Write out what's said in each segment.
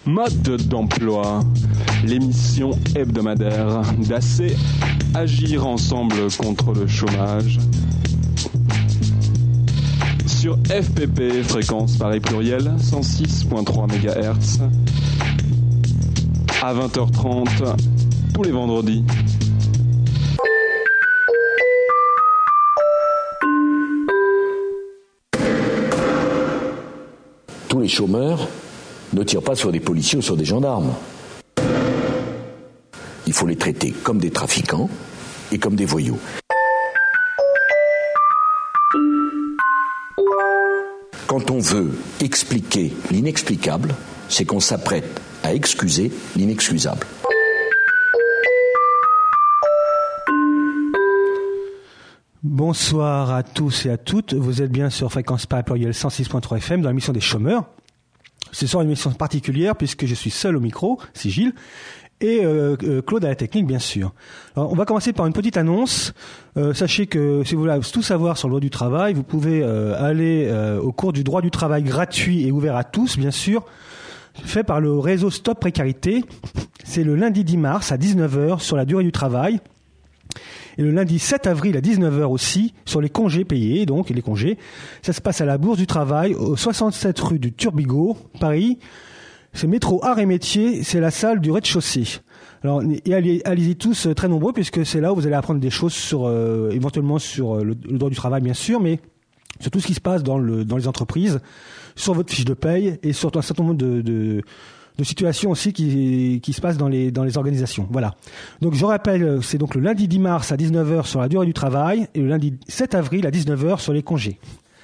Mode d'emploi, l'émission hebdomadaire d'AC, agir ensemble contre le chômage. Sur FPP, fréquence Paris pluriel, 106.3 MHz, à 20h30, tous les vendredis. Tous les chômeurs ne tirent pas sur des policiers ou sur des gendarmes. Il faut les traiter comme des trafiquants et comme des voyous. Quand on veut expliquer l'inexplicable, c'est qu'on s'apprête à excuser l'inexcusable. Bonsoir à tous et à toutes. Vous êtes bien sur Fréquence Paris pluriel 106.3 FM dans l'émission des chômeurs. Ce soir, une émission particulière puisque je suis seul au micro, c'est Gilles, et Claude à la technique, bien sûr. Alors, on va commencer par une petite annonce. Sachez que si vous voulez tout savoir sur le droit du travail, vous pouvez aller au cours du droit du travail gratuit et ouvert à tous, bien sûr, fait par le réseau Stop Précarité. C'est le lundi 10 mars à 19h sur la durée du travail. Et le lundi 7 avril à 19h aussi, sur les congés payés, donc, et les congés. Ça se passe à la Bourse du Travail, au 67 rue du Turbigo, Paris. C'est métro Arts et Métiers, c'est la salle du rez-de-chaussée. Alors, et allez-y tous très nombreux, puisque c'est là où vous allez apprendre des choses sur, éventuellement sur le droit du travail, bien sûr, mais sur tout ce qui se passe dans les entreprises, sur votre fiche de paye, et sur un certain nombre de situations aussi qui se passent dans les organisations. Voilà. Donc je rappelle, c'est donc le lundi 10 mars à 19h sur la durée du travail et le lundi 7 avril à 19h sur les congés.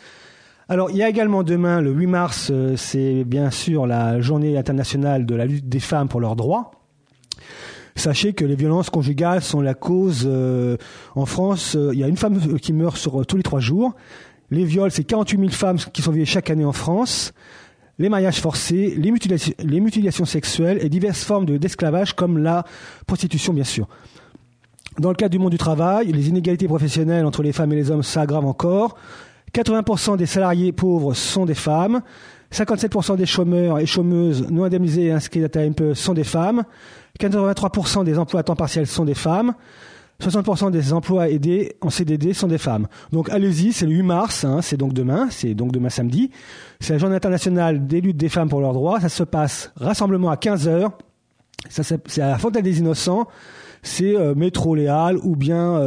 Alors il y a également demain, le 8 mars, c'est bien sûr la journée internationale de la lutte des femmes pour leurs droits. Sachez que les violences conjugales sont la cause, en France, il y a une femme qui meurt sur tous les 3 jours. Les viols, c'est 48 000 femmes qui sont violées chaque année en France. Les mariages forcés, les mutilations sexuelles et diverses formes d'esclavage comme la prostitution, bien sûr. Dans le cadre du monde du travail, les inégalités professionnelles entre les femmes et les hommes s'aggravent encore. 80% des salariés pauvres sont des femmes. 57% des chômeurs et chômeuses non indemnisés et inscrits à TAMPE sont des femmes. 83% des emplois à temps partiel sont des femmes. 60% des emplois aidés en CDD sont des femmes. Donc allez-y, c'est le 8 mars, c'est donc demain samedi. C'est la journée internationale des luttes des femmes pour leurs droits. Ça se passe rassemblement à 15h. C'est à la Fontaine des Innocents. C'est métro Léal ou bien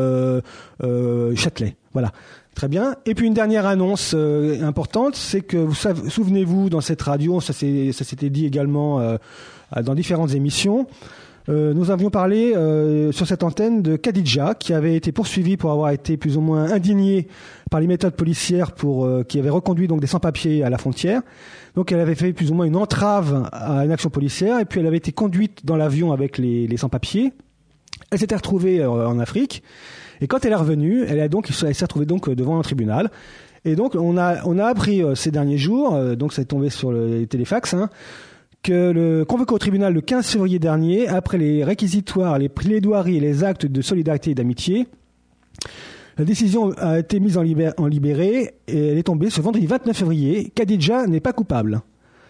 Châtelet. Voilà. Très bien. Et puis une dernière annonce importante, c'est que souvenez-vous dans cette radio, ça s'était dit également dans différentes émissions. Nous avions parlé sur cette antenne de Khadija, qui avait été poursuivie pour avoir été plus ou moins indignée par les méthodes policières qui avaient reconduit donc des sans-papiers à la frontière. Donc elle avait fait plus ou moins une entrave à une action policière et puis elle avait été conduite dans l'avion avec les sans-papiers. Elle s'était retrouvée en Afrique et quand elle est revenue, elle s'est retrouvée donc devant un tribunal. Et donc on a appris ces derniers jours, donc ça est tombé sur les téléfax, que le convoqué au tribunal le 15 février dernier, après les réquisitoires, les plaidoiries et les actes de solidarité et d'amitié, la décision a été mise en libéré et elle est tombée ce vendredi 29 février. Khadija n'est pas coupable.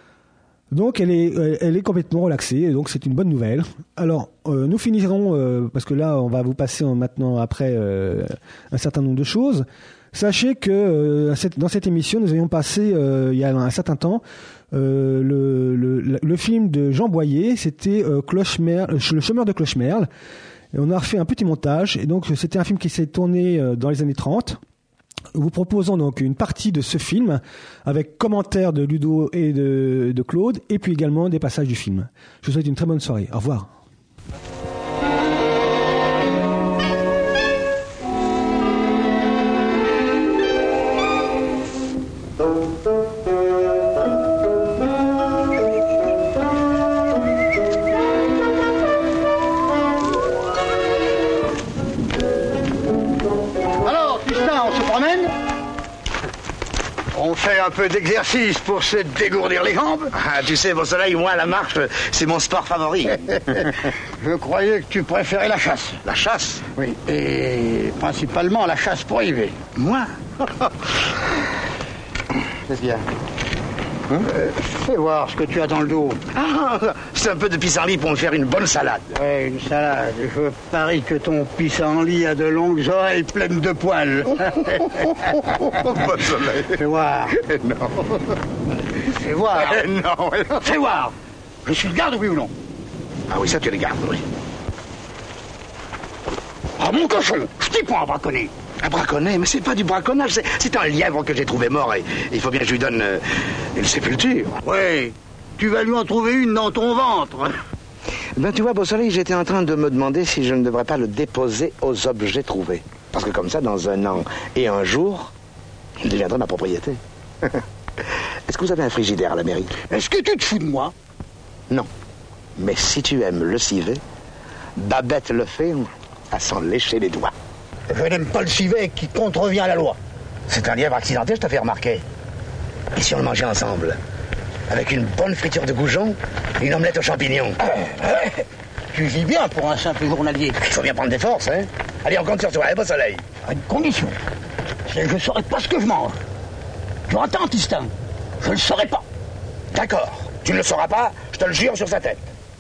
Donc elle est complètement relaxée, et donc c'est une bonne nouvelle. Alors nous finirons, parce que là on va vous passer maintenant après un certain nombre de choses. Sachez que dans cette émission, nous avions passé il y a un certain temps le film de Jean Boyer, c'était Le chômeur de Clochemerle. Et on a refait un petit montage. Et donc c'était un film qui s'est tourné dans les années 30. Nous vous proposons donc une partie de ce film avec commentaires de Ludo et de Claude, et puis également des passages du film. Je vous souhaite une très bonne soirée. Au revoir. On fait un peu d'exercice pour se dégourdir les jambes. Ah, tu sais, mon soleil, moi, la marche, c'est mon sport favori. Je croyais que tu préférais la chasse. La chasse? Oui, et principalement la chasse pour Yves. Moi? C'est bien. Fais voir ce que tu as dans le dos. Ah, c'est un peu de pissenlit pour me faire une bonne salade. Ouais, une salade. Je parie que ton pissenlit a de longues oreilles pleines de poils. Bonne soleil. Fais voir. Non. Fais voir. Non. Fais voir. Je suis le garde, oui ou non? Ah oui, ça tu les gardes, oui. Ah, mon cochon, je t'y prends à braconner. À braconner? Mais c'est pas du braconnage, c'est un lièvre que j'ai trouvé mort et il faut bien que je lui donne une sépulture. Oui, tu vas lui en trouver une dans ton ventre. Ben tu vois, Beau Soleil, j'étais en train de me demander si je ne devrais pas le déposer aux objets trouvés. Parce que comme ça, dans 1 an et 1 jour, il deviendrait ma propriété. Est-ce que vous avez un frigidaire à la mairie? Est-ce que tu te fous de moi? Non. Mais si tu aimes le civet, Babette le fait à s'en lécher les doigts. Je n'aime pas le civet qui contrevient à la loi. C'est un lièvre accidenté, je t'ai fait remarquer. Et si on le mangeait ensemble? Avec une bonne friture de goujon et une omelette aux champignons. Tu vis bien pour un simple journalier. Il faut bien prendre des forces, hein? Allez, on compte sur toi, hein, Beau Soleil? À une condition. C'est que je ne saurais pas ce que je mange. Tu entends, Tistin? Je ne le saurais pas. D'accord. Tu ne le sauras pas, je te le jure sur sa tête.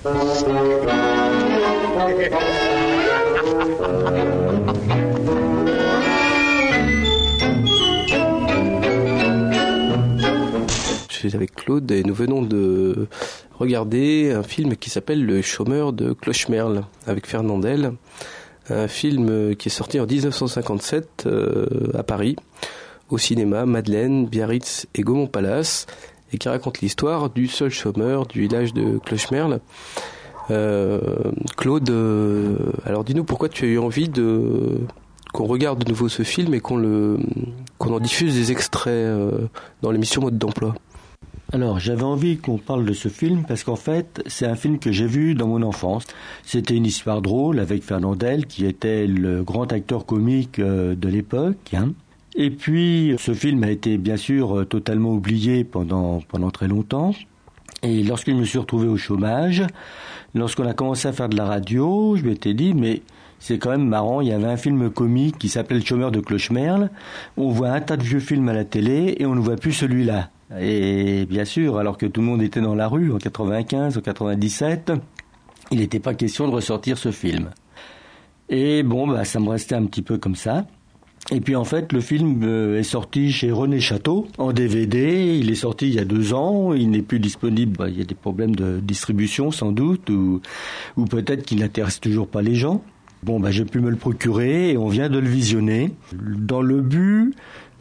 Je suis avec Claude et nous venons de regarder un film qui s'appelle Le Chômeur de Clochemerle avec Fernandel. Un film qui est sorti en 1957 à Paris, au cinéma Madeleine, Biarritz et Gaumont-Palace, et qui raconte l'histoire du seul chômeur du village de Clochemerle. Claude, alors dis-nous pourquoi tu as eu envie qu'on regarde de nouveau ce film et qu'on en diffuse des extraits dans l'émission Mode d'emploi. Alors, j'avais envie qu'on parle de ce film parce qu'en fait, c'est un film que j'ai vu dans mon enfance. C'était une histoire drôle avec Fernandel, qui était le grand acteur comique de l'époque, hein. Et puis, ce film a été bien sûr totalement oublié pendant très longtemps. Et lorsque je me suis retrouvé au chômage, lorsqu'on a commencé à faire de la radio, je m'étais dit, mais c'est quand même marrant, il y avait un film comique qui s'appelait Le Chômeur de Clochemerle. On voit un tas de vieux films à la télé et on ne voit plus celui-là. Et bien sûr, alors que tout le monde était dans la rue en 95, en 97, il n'était pas question de ressortir ce film. Et bon, ça me restait un petit peu comme ça. Et puis en fait, le film est sorti chez René Château en DVD. Il est sorti il y a 2 ans. Il n'est plus disponible. Il y a des problèmes de distribution sans doute, ou peut-être qu'il n'intéresse toujours pas les gens. Bon, j'ai pu me le procurer et on vient de le visionner dans le but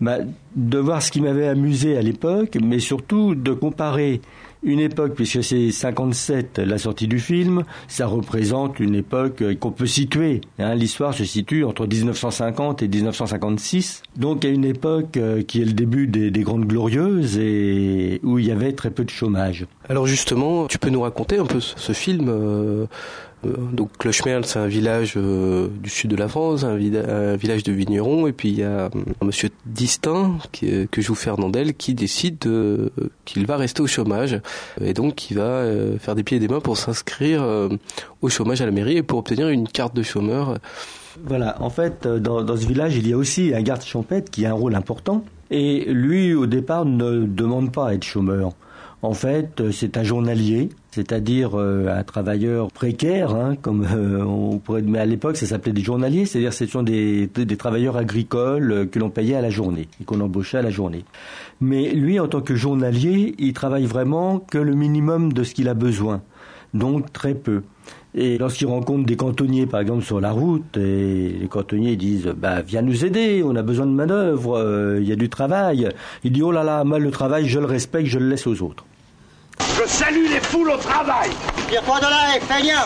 de voir ce qui m'avait amusé à l'époque, mais surtout de comparer une époque, puisque c'est 57 la sortie du film, ça représente une époque qu'on peut situer. Hein, l'histoire se situe entre 1950 et 1956, donc à une époque qui est le début des Grandes Glorieuses et où il y avait très peu de chômage. Alors justement, tu peux nous raconter un peu ce film donc Clochemerle, c'est un village du sud de la France, un village de vignerons, et puis il y a un monsieur distinct que joue Fernandel qui décide qu'il va rester au chômage et donc qui va faire des pieds et des mains pour s'inscrire au chômage à la mairie et pour obtenir une carte de chômeur. Voilà, en fait, dans ce village, il y a aussi un garde champêtre qui a un rôle important et lui, au départ, ne demande pas à être chômeur. En fait, c'est un journalier, c'est-à-dire un travailleur précaire, hein, comme on pourrait. Mais à l'époque, ça s'appelait des journaliers, c'est-à-dire ce sont des travailleurs agricoles que l'on payait à la journée et qu'on embauchait à la journée. Mais lui, en tant que journalier, il travaille vraiment que le minimum de ce qu'il a besoin, donc très peu. Et lorsqu'il rencontre des cantonniers, par exemple, sur la route, et les cantonniers disent « viens nous aider, on a besoin de manœuvre, il y a du travail », il dit « oh là là, moi le travail, je le respecte, je le laisse aux autres ». Je salue les foules au travail. Tire-toi de là, feignant.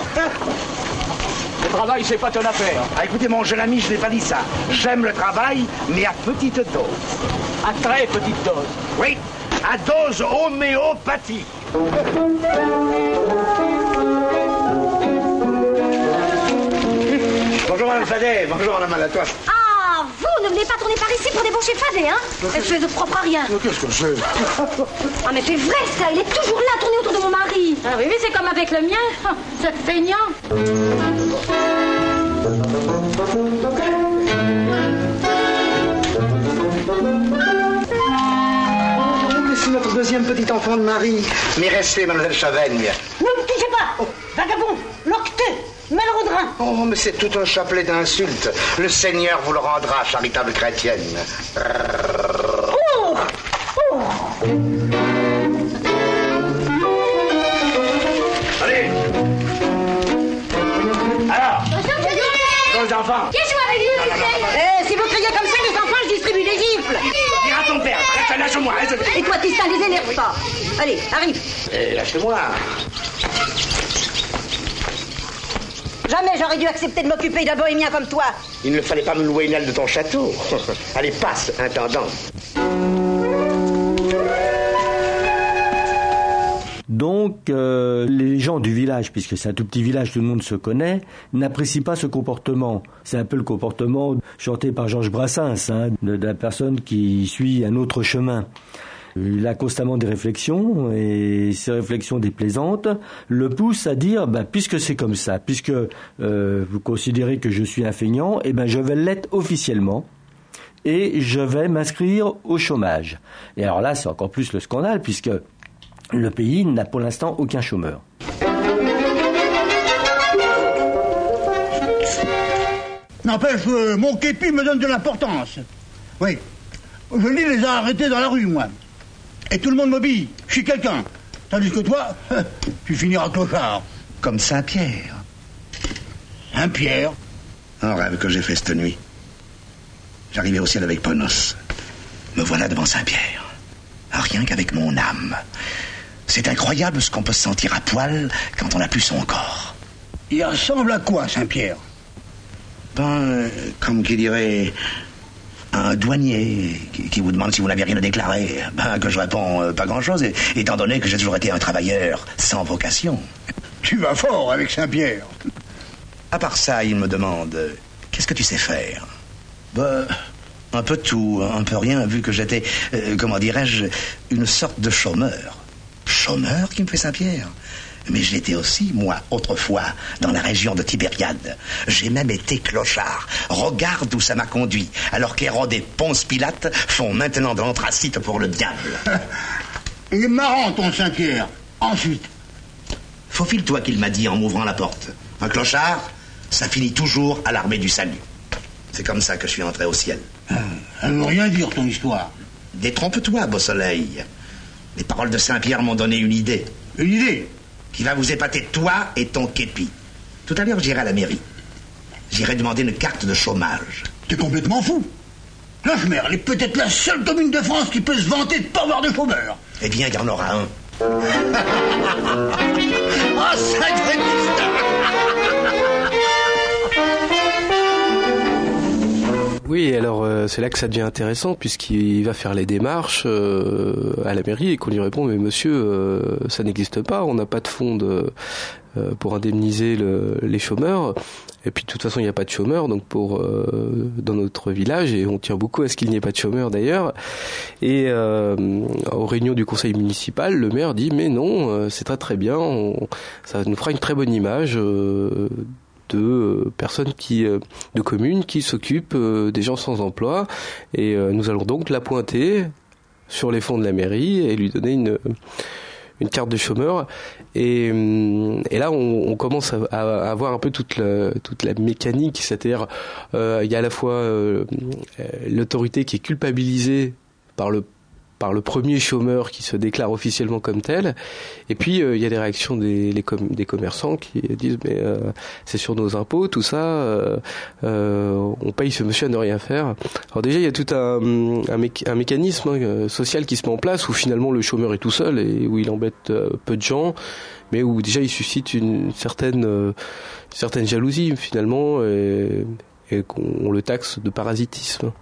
Le travail, c'est pas ton affaire. Ah, écoutez, mon jeune ami, je n'ai pas dit ça. J'aime le travail, mais à petite dose. À très petite dose. Oui, à dose homéopathique. Bonjour, Madame Fadet. Bonjour, Madame Malatoise. Ah, vous ne venez pas tourner par ici pour débaucher Fadet, hein? Espèce de propre à rien. Qu'est-ce que c'est? Ah, mais c'est vrai, ça. Il est toujours là, tourné autour de mon mari. Ah oui, c'est comme avec le mien. C'est feignant. C'est notre deuxième petit enfant de Marie. Mais restez, mademoiselle Chavaigne. Ne me touchez pas, vagabond, loqueteux, malrodrin. Oh, mais c'est tout un chapelet d'insultes. Le Seigneur vous le rendra, charitable chrétienne. Oh, oh. Allez. Alors, nos enfants. Qui joue avec nous, Si vous criez comme ça, les enfants, je distribue des gifles. Dis à ton père, lâche-moi. Et toi, Tistin, les énerve pas. Allez, arrive. Lâchez-moi. Jamais j'aurais dû accepter de m'occuper d'un bohémien comme toi. Il ne fallait pas me louer une aile de ton château. Allez, passe, intendant. Donc, les gens du village, puisque c'est un tout petit village, tout le monde se connaît, n'apprécient pas ce comportement. C'est un peu le comportement chanté par Georges Brassens, de la personne qui suit un autre chemin. Il a constamment des réflexions, et ces réflexions déplaisantes le poussent à dire, puisque c'est comme ça, puisque vous considérez que je suis un feignant, je vais l'être officiellement. Et je vais m'inscrire au chômage. Et alors là, c'est encore plus le scandale, puisque le pays n'a pour l'instant aucun chômeur. N'empêche, mon képi me donne de l'importance. Oui. Je lis les arrêtés dans la rue, moi. Et tout le monde m'obéit. Je suis quelqu'un. Tandis que toi, tu finiras clochard. Comme Saint-Pierre. Saint-Pierre? Un rêve que j'ai fait cette nuit. J'arrivais au ciel avec Ponos. Me voilà devant Saint-Pierre. Rien qu'avec mon âme. C'est incroyable ce qu'on peut se sentir à poil quand on n'a plus son corps. Il ressemble à quoi, Saint-Pierre? Comme qui dirait... un douanier qui vous demande si vous n'avez rien à déclarer. Que je réponds pas grand-chose, étant donné que j'ai toujours été un travailleur sans vocation. Tu vas fort avec Saint-Pierre. À part ça, il me demande... qu'est-ce que tu sais faire? Un peu tout, un peu rien, vu que j'étais, comment dirais-je, une sorte de chômeur. Chômeur qui me fait Saint-Pierre? Mais j'étais aussi, moi, autrefois, dans la région de Tibériade. J'ai même été clochard. Regarde où ça m'a conduit, alors qu'Hérode et Ponce Pilate font maintenant de l'anthracite pour le diable. Il est marrant, ton Saint-Pierre. Ensuite? Faufile-toi qu'il m'a dit en m'ouvrant la porte. Un clochard, ça finit toujours à l'armée du salut. C'est comme ça que je suis entré au ciel. Ça ne veut rien dire, ton histoire. Détrompe-toi, beau soleil. Les paroles de Saint-Pierre m'ont donné une idée. Une idée? Qui va vous épater, toi et ton képi. Tout à l'heure, j'irai à la mairie. J'irai demander une carte de chômage. T'es complètement fou. Lochemerle est peut-être la seule commune de France qui peut se vanter de pas avoir de chômeurs. Eh bien, il y en aura un. Oh, sacré Tistin! Oui, alors c'est là que ça devient intéressant, puisqu'il va faire les démarches à la mairie et qu'on lui répond, mais monsieur, ça n'existe pas, on n'a pas de fonds pour indemniser les chômeurs. Et puis de toute façon, il n'y a pas de chômeurs, donc dans notre village, et on tient beaucoup à ce qu'il n'y ait pas de chômeurs d'ailleurs. Et aux réunions du conseil municipal, le maire dit, mais non, c'est très très bien, ça nous fera une très bonne image de personnes de communes qui s'occupent des gens sans emploi, et nous allons donc la pointer sur les fonds de la mairie et lui donner une carte de chômeur. Et là on commence à avoir un peu toute la mécanique, c'est-à-dire il y a à la fois l'autorité qui est culpabilisée par le premier chômeur qui se déclare officiellement comme tel, et puis il y a des réactions des commerçants qui disent mais c'est sur nos impôts, tout ça, on paye ce monsieur à ne rien faire. Alors déjà il y a tout un mécanisme social qui se met en place où finalement le chômeur est tout seul et où il embête peu de gens, mais où déjà il suscite une certaine jalousie finalement, et qu'on le taxe de parasitisme.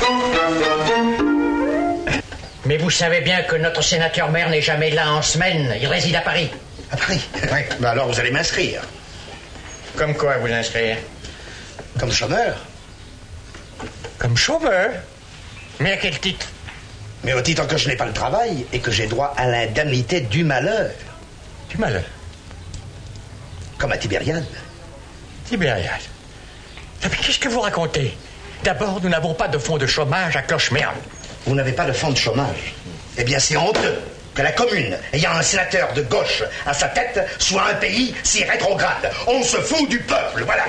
Mais vous savez bien que notre sénateur-maire n'est jamais là en semaine. Il réside à Paris. À Paris? Oui. Ben alors vous allez m'inscrire. Comme quoi vous inscrire? Comme chômeur. Comme chômeur? Mais à quel titre? Mais au titre que je n'ai pas le travail et que j'ai droit à l'indemnité du malheur. Du malheur? Comme à Tibériade. Tibériade? Mais qu'est-ce que vous racontez? D'abord, nous n'avons pas de fonds de chômage à Clochemerle. Vous n'avez pas de fonds de chômage? Eh bien, c'est honteux. que la commune, ayant un sénateur de gauche à sa tête, soit un pays si rétrograde. On se fout du peuple, voilà.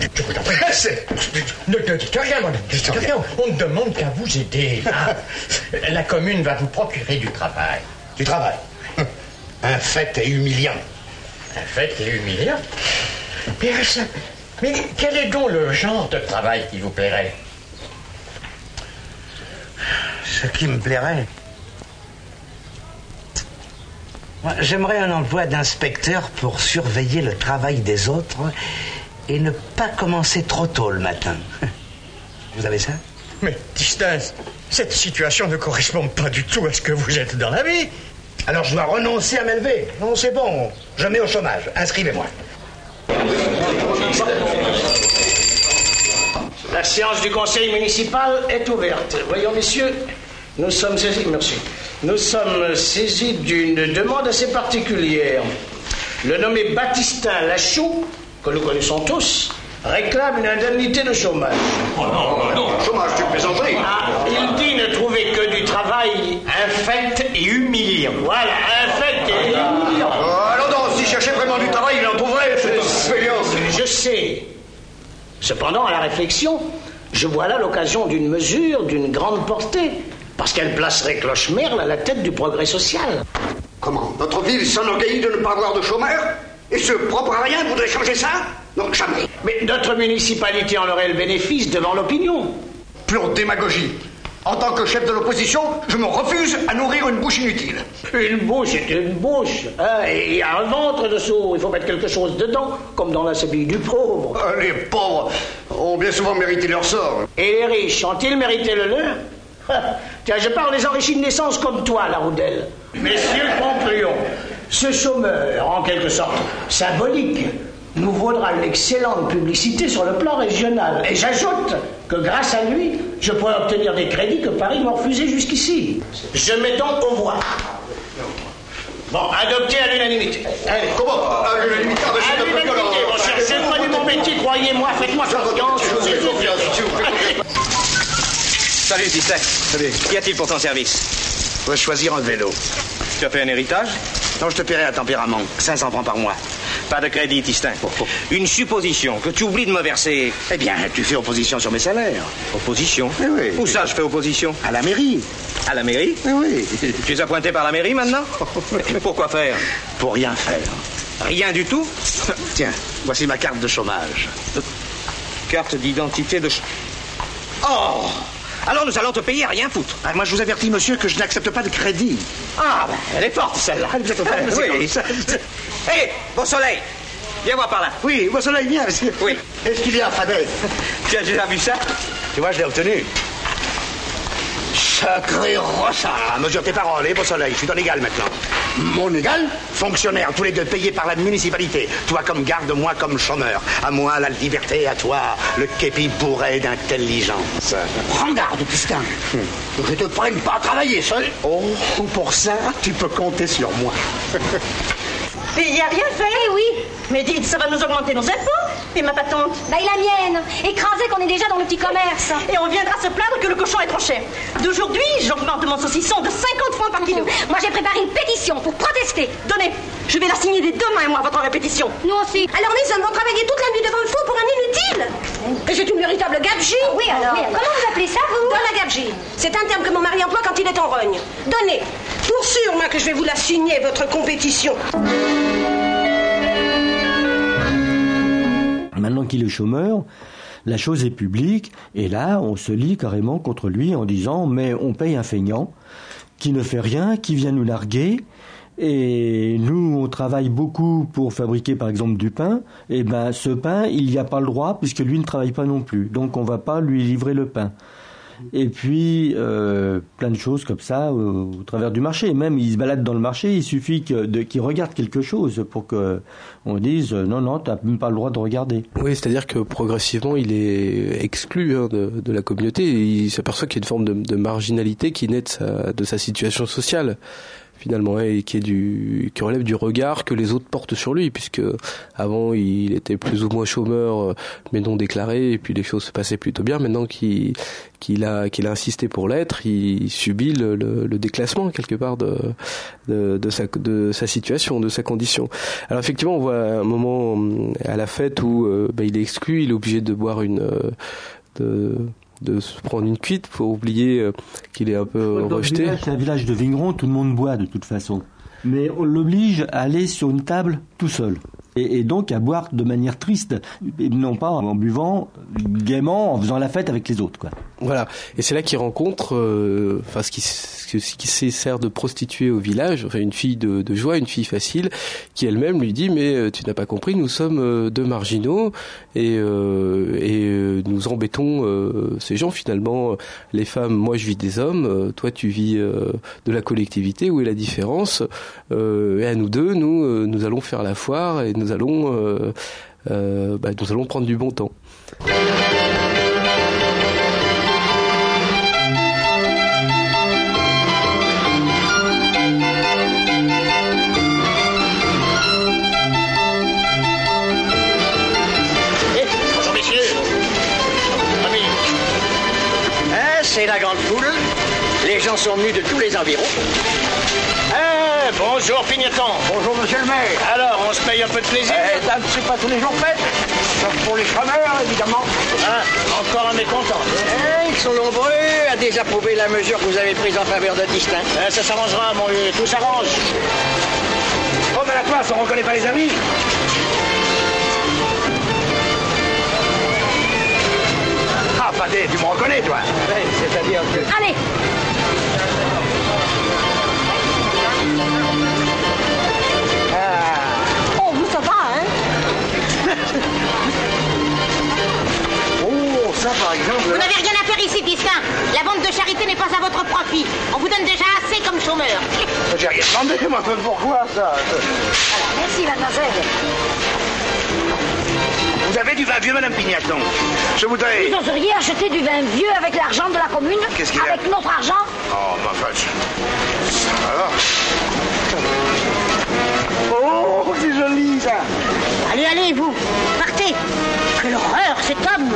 Ne dites rien, madame. On ne demande qu'à vous aider. Ah, la commune va vous procurer du travail. Du travail. Un fait et humiliant. Un fait et humiliant? Mais quel est donc le genre de travail qui vous plairait? Ce qui me plairait... Moi, j'aimerais un emploi d'inspecteur pour surveiller le travail des autres et ne pas commencer trop tôt le matin. Vous avez ça? Mais, Tistin, cette situation ne correspond pas du tout à ce que vous êtes dans la vie. Alors je dois renoncer à m'élever. Non, c'est bon. Je mets au chômage. Inscrivez-moi. La séance du conseil municipal est ouverte. Voyons, messieurs, nous sommes saisis... Merci. Nous sommes saisis d'une demande assez particulière. Le nommé Baptistin Lachoux, que nous connaissons tous, réclame une indemnité de chômage. Oh non, chômage, tu plaisanteries. Ah, il dit ne trouver que du travail infect et humiliant. Voilà, infect et humiliant. Alors non, s'il cherchait vraiment du travail, il en trouverait. Je sais. Cependant, à la réflexion, je vois là l'occasion d'une mesure d'une grande portée. Parce qu'elle placerait Clochemerle à la tête du progrès social. Comment? Notre ville s'enorgueillit de ne pas avoir de chômeurs? Et ce propre à rien voudrait changer ça? Non, jamais. Mais notre municipalité en aurait le bénéfice devant l'opinion. Pure démagogie. En tant que chef de l'opposition, je me refuse à nourrir une bouche inutile. Une bouche est une bouche. Hein, et il y a un ventre dessous. Il faut mettre quelque chose dedans, comme dans la sabille du pauvre. Les pauvres ont bien souvent mérité leur sort. Et les riches ont-ils mérité le leur? Tiens, je parle des enrichis de naissance comme toi, Laroudelle. Messieurs, concluons. Ce chômeur, en quelque sorte symbolique, nous vaudra une excellente publicité sur le plan régional. Et j'ajoute que grâce à lui, je pourrai obtenir des crédits que Paris m'a refusés jusqu'ici. Je mets donc aux voix. Bon, adopté à l'unanimité. Allez. Comment? À l'unanimité? À l'unanimité, mon cher. C'est moi du mon métier, croyez-moi, faites-moi confiance. Je vous fais confiance, s'il vous plaît. Salut, Tistet. Salut. Qu'y a-t-il pour ton service? Je vais choisir un vélo. Tu as fait un héritage? Non, je te paierai à tempérament. 500 francs par mois. Pas de crédit, Tistin. Une supposition que tu oublies de me verser. Eh bien, tu fais opposition sur mes salaires. Opposition? Eh oui. Où ça, je fais opposition? À la mairie. À la mairie? Eh oui. Tu es appointé par la mairie maintenant? Pourquoi faire? Pour rien faire. Rien du tout? Tiens, voici ma carte de chômage. Carte d'identité de... Oh! Alors nous allons te payer à rien foutre. Ah, moi, je vous avertis, monsieur, que je n'accepte pas de crédit. Ah, ben, elle est forte, celle-là. Oui. Hé, Beau Soleil, viens voir par là. Oui, Beau Soleil, viens, monsieur. Oui. Est-ce qu'il y a un Fadet? Tu as déjà vu ça? Tu vois, je l'ai obtenu. Sacré rossard. Mesure tes paroles, Beau Soleil, je suis dans l'égal maintenant. Mon égal? Fonctionnaire, tous les deux payés par la municipalité. Toi comme garde, moi comme chômeur. À moi la liberté, à toi le képi bourré d'intelligence. Prends garde, Pistin. Je te prenne pas à travailler seul. Oh, pour ça, tu peux compter sur moi. Mais il n'y a rien fait. Eh oui. Mais dites, ça va nous augmenter nos impôts. Et ma patente? Bah, et la mienne. Écrasée qu'on est déjà dans le petit commerce. Et on viendra se plaindre que le cochon est trop cher. D'aujourd'hui, j'augmente mon saucisson de 50 francs par kilo. Moi, j'ai préparé une pétition pour protester. Donnez, je vais la signer dès demain, moi, votre répétition. Nous aussi. Alors les hommes vont travailler toute la nuit devant le four pour un inutile. Et c'est une véritable gabegie. Oui, alors. Comment vous appelez ça, vous? Dans la gabegie. C'est un terme que mon mari emploie quand il est en rogne. Donnez. Pour sûr, moi, que je vais vous la signer, votre compétition. Maintenant qu'il est chômeur, la chose est publique, et là, on se lie carrément contre lui en disant « mais on paye un feignant qui ne fait rien, qui vient nous larguer, et nous, on travaille beaucoup pour fabriquer, par exemple, du pain, et ben ce pain, il n'y a pas le droit, puisque lui ne travaille pas non plus, donc on va pas lui livrer le pain. » Et puis, plein de choses comme ça au travers du marché. Même, il se balade dans le marché, il suffit qu'il regarde quelque chose pour qu'on dise « non, tu n'as même pas le droit de regarder ». Oui, c'est-à-dire que progressivement, il est exclu de la communauté. Il s'aperçoit qu'il y a une forme de marginalité qui naît de sa situation sociale. finalement, et qui relève du regard que les autres portent sur lui, puisque avant il était plus ou moins chômeur, mais non déclaré, et puis les choses se passaient plutôt bien. Maintenant qu'il a insisté pour l'être, il subit le déclassement quelque part de sa situation, de sa condition. Alors effectivement, on voit un moment à la fête où il est exclu, il est obligé de boire de se prendre une cuite pour oublier qu'il est un peu rejeté. C'est un village de vignerons, tout le monde boit de toute façon. Mais on l'oblige à aller sur une table tout seul. Et donc à boire de manière triste, et non pas en buvant gaiement, en faisant la fête avec les autres, quoi. Voilà. Et c'est là qu'il rencontre ce qui sert de prostituée au village, enfin une fille de joie, une fille facile, qui elle-même lui dit mais tu n'as pas compris, nous sommes deux marginaux et nous embêtons ces gens finalement. Les femmes, moi je vis des hommes, toi tu vis de la collectivité. Où est la différence? Et à nous deux, nous allons faire la foire et nous allons prendre du bon temps. Bonjour messieurs. C'est la grande foule. Les gens sont venus de tous les environs. Bonjour Pigneton. Bonjour monsieur le maire. Alors, on se paye un peu de plaisir? C'est pas tous les jours fête. Sauf pour les chômeurs, évidemment. Encore un mécontent. Ils sont nombreux à désapprouver la mesure que vous avez prise en faveur de Distin. Ça s'arrangera, mon vieux. Tout s'arrange. Oh, mais la classe, on reconnaît pas les amis. Ah, Padé, tu me reconnais, toi? Ouais, c'est-à-dire que... Allez. Oh, vous ça va, hein? Oh, ça par exemple... Vous n'avez rien à faire ici, Distin. La vente de charité n'est pas à votre profit. On vous donne déjà assez comme chômeur. J'ai rien demandé, moi, pourquoi ça? Alors, merci, mademoiselle. Vous avez du vin vieux, madame Pignaton? Je voudrais... Vous oseriez acheter du vin vieux avec l'argent de la commune? Qu'est-ce qu'il y a? Avec notre argent? Oh, ma vache. Alors... Oh, c'est joli, ça. Allez, allez, vous. Partez. Quelle horreur, cet homme.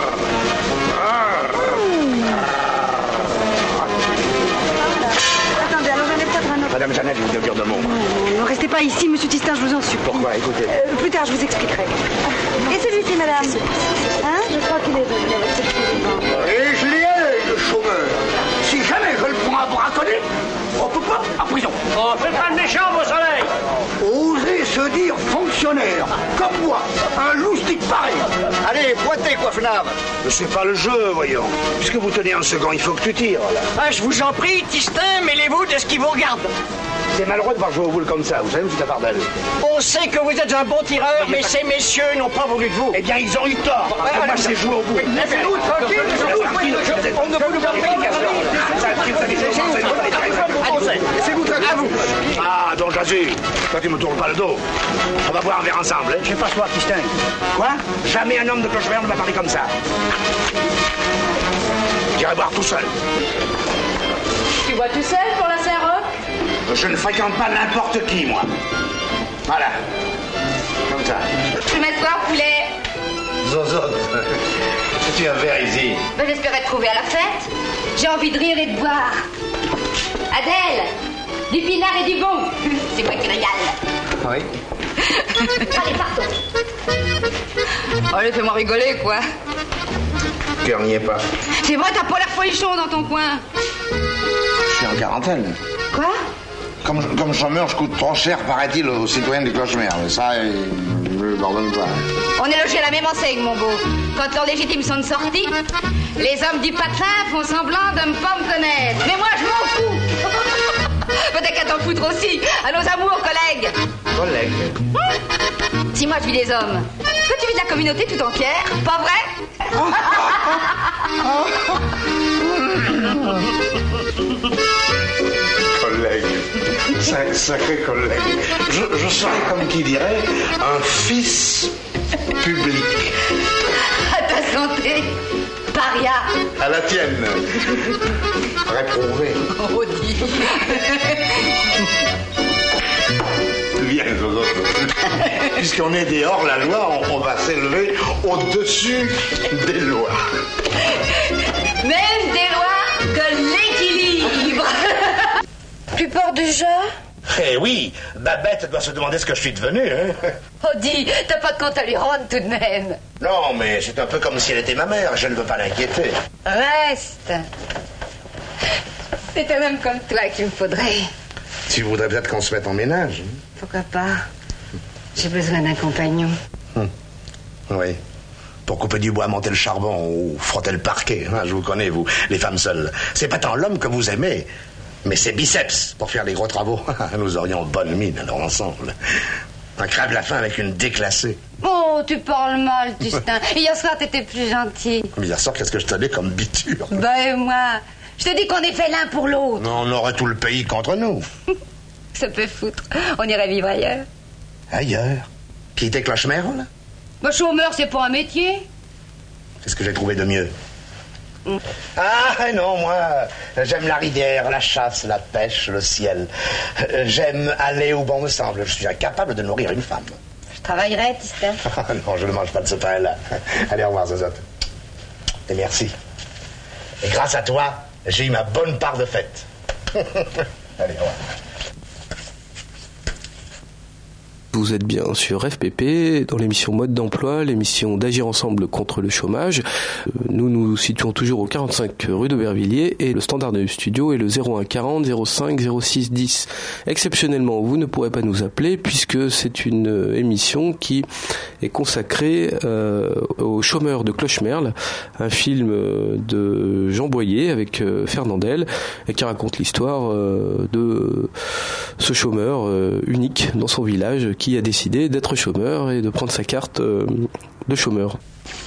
Attendez, alors j'en ai peut-être un autre. Madame Jeannette, vous devez dire de mots. Ne restez pas ici, monsieur Distin, je vous en supplie. Pourquoi? Écoutez. Plus tard, je vous expliquerai. Et celui-ci, madame? Hein? Je crois qu'il est venu avec cette fille. Et je l'ai, le chômeur. Si jamais je le prends à braconner, on peut pas en prison. Oh, faites pas le méchant, vos soleils. Osez se dire fonctionnaire, comme moi, un loustic pareil. Allez, pointez, coiffenave. C'est pas le jeu, voyons. Puisque vous tenez un second, il faut que tu tires, là. Ah, je vous en prie, Distin, mêlez-vous de ce qui vous regarde. C'est malheureux de voir jouer au boule comme ça, vous savez où c'est la bardelle. On sait que vous êtes un bon tireur, mais ces messieurs n'ont pas voulu de vous. Eh bien, ils ont eu tort. Moi, c'est jouer au boule. Laissez-nous tranquille, on ne vous le permet pas. Laissez-vous tranquille. À vous. Ah, donc Jésus, toi tu me tournes pas le dos. On va boire un verre ensemble, hein. Je sais pas toi, Distin. Quoi? Jamais un homme de cloche-vert ne va parler comme ça. J'irai boire tout seul. Tu bois tout seul pour la Saint-Roch? Je ne fréquente pas n'importe qui, moi. Voilà. Comme ça. Tu m'asseoir, poulet. Zozote, c'est un verre ici. Ben, j'espérais te trouver à la fête. J'ai envie de rire et de boire. Adèle, du pinard et du bon. C'est moi qui régale. Oui. Allez, partons. Allez, fais-moi rigoler, quoi. Cœur n'y est pas. C'est vrai, t'as pas l'air folichon dans ton coin. Je suis en quarantaine. Quoi? Comme chômeur, je coûte trop cher, paraît-il, aux citoyens du cloche-mère. Mais ça, ils ne le pardonnent pas. On est logés à la même enseigne, mon beau. Quand leurs légitimes sont de sortie, les hommes du patelin font semblant de ne pas me connaître. Mais moi, je m'en fous. Peut-être qu'à t'en foutre aussi, à nos amours, collègues. Collègues? Si moi, je vis des hommes, toi, tu vis de la communauté tout entière, pas vrai? Collègue. Sacré collègue. Je serais, comme qui dirait, un fils public. À ta santé. Paria. À la tienne. Réprouvé. Oh, dis. Viens, Zozo. Puisqu'on est des hors-la-loi, on va s'élever au-dessus des lois. Même des lois de l'équilibre. Tu pars déjà? Eh oui, Babette doit se demander ce que je suis devenu, hein. Oh, dis, t'as pas de compte à lui rendre tout de même. Non, mais c'est un peu comme si elle était ma mère, je ne veux pas l'inquiéter. Reste. C'est un homme comme toi qu'il me faudrait. Tu voudrais peut-être qu'on se mette en ménage. Pourquoi pas? J'ai besoin d'un compagnon. Oui. Pour couper du bois, monter le charbon ou frotter le parquet. Hein, je vous connais, vous, les femmes seules. C'est pas tant l'homme que vous aimez, mais ses biceps pour faire les gros travaux. Nous aurions bonne mine alors ensemble. Un crève la faim avec une déclassée. Oh, tu parles mal, Justin. Hier soir, t'étais plus gentil. Mais hier soir, qu'est-ce que je te dis comme biture? Ben, moi, je te dis qu'on est fait l'un pour l'autre. Non, on aurait tout le pays contre nous. Ça peut foutre. On irait vivre ailleurs. Ailleurs? Quitter Clochemerle? Bah, chômeur, c'est pas un métier. C'est ce que j'ai trouvé de mieux. Ah non, moi, j'aime la rivière, la chasse, la pêche, le ciel. J'aime aller où bon me semble. Je suis incapable de nourrir une femme. Je travaillerai, Tistin. Non, je ne mange pas de ce pain-là. Allez, au revoir, Zozotte. Et merci. Et grâce à toi, j'ai eu ma bonne part de fête. Allez, au revoir. Vous êtes bien sur FPP, dans l'émission Mode d'emploi, l'émission d'Agir ensemble contre le chômage. Nous nous situons toujours au 45 rue d'Aubervilliers et le standard du studio est le 01 40 05 06 10. Exceptionnellement, vous ne pourrez pas nous appeler puisque c'est une émission qui est consacrée aux chômeurs de Clochemerle, un film de Jean Boyer avec Fernandel et qui raconte l'histoire de ce chômeur unique dans son village qui a décidé d'être chômeur et de prendre sa carte de chômeur.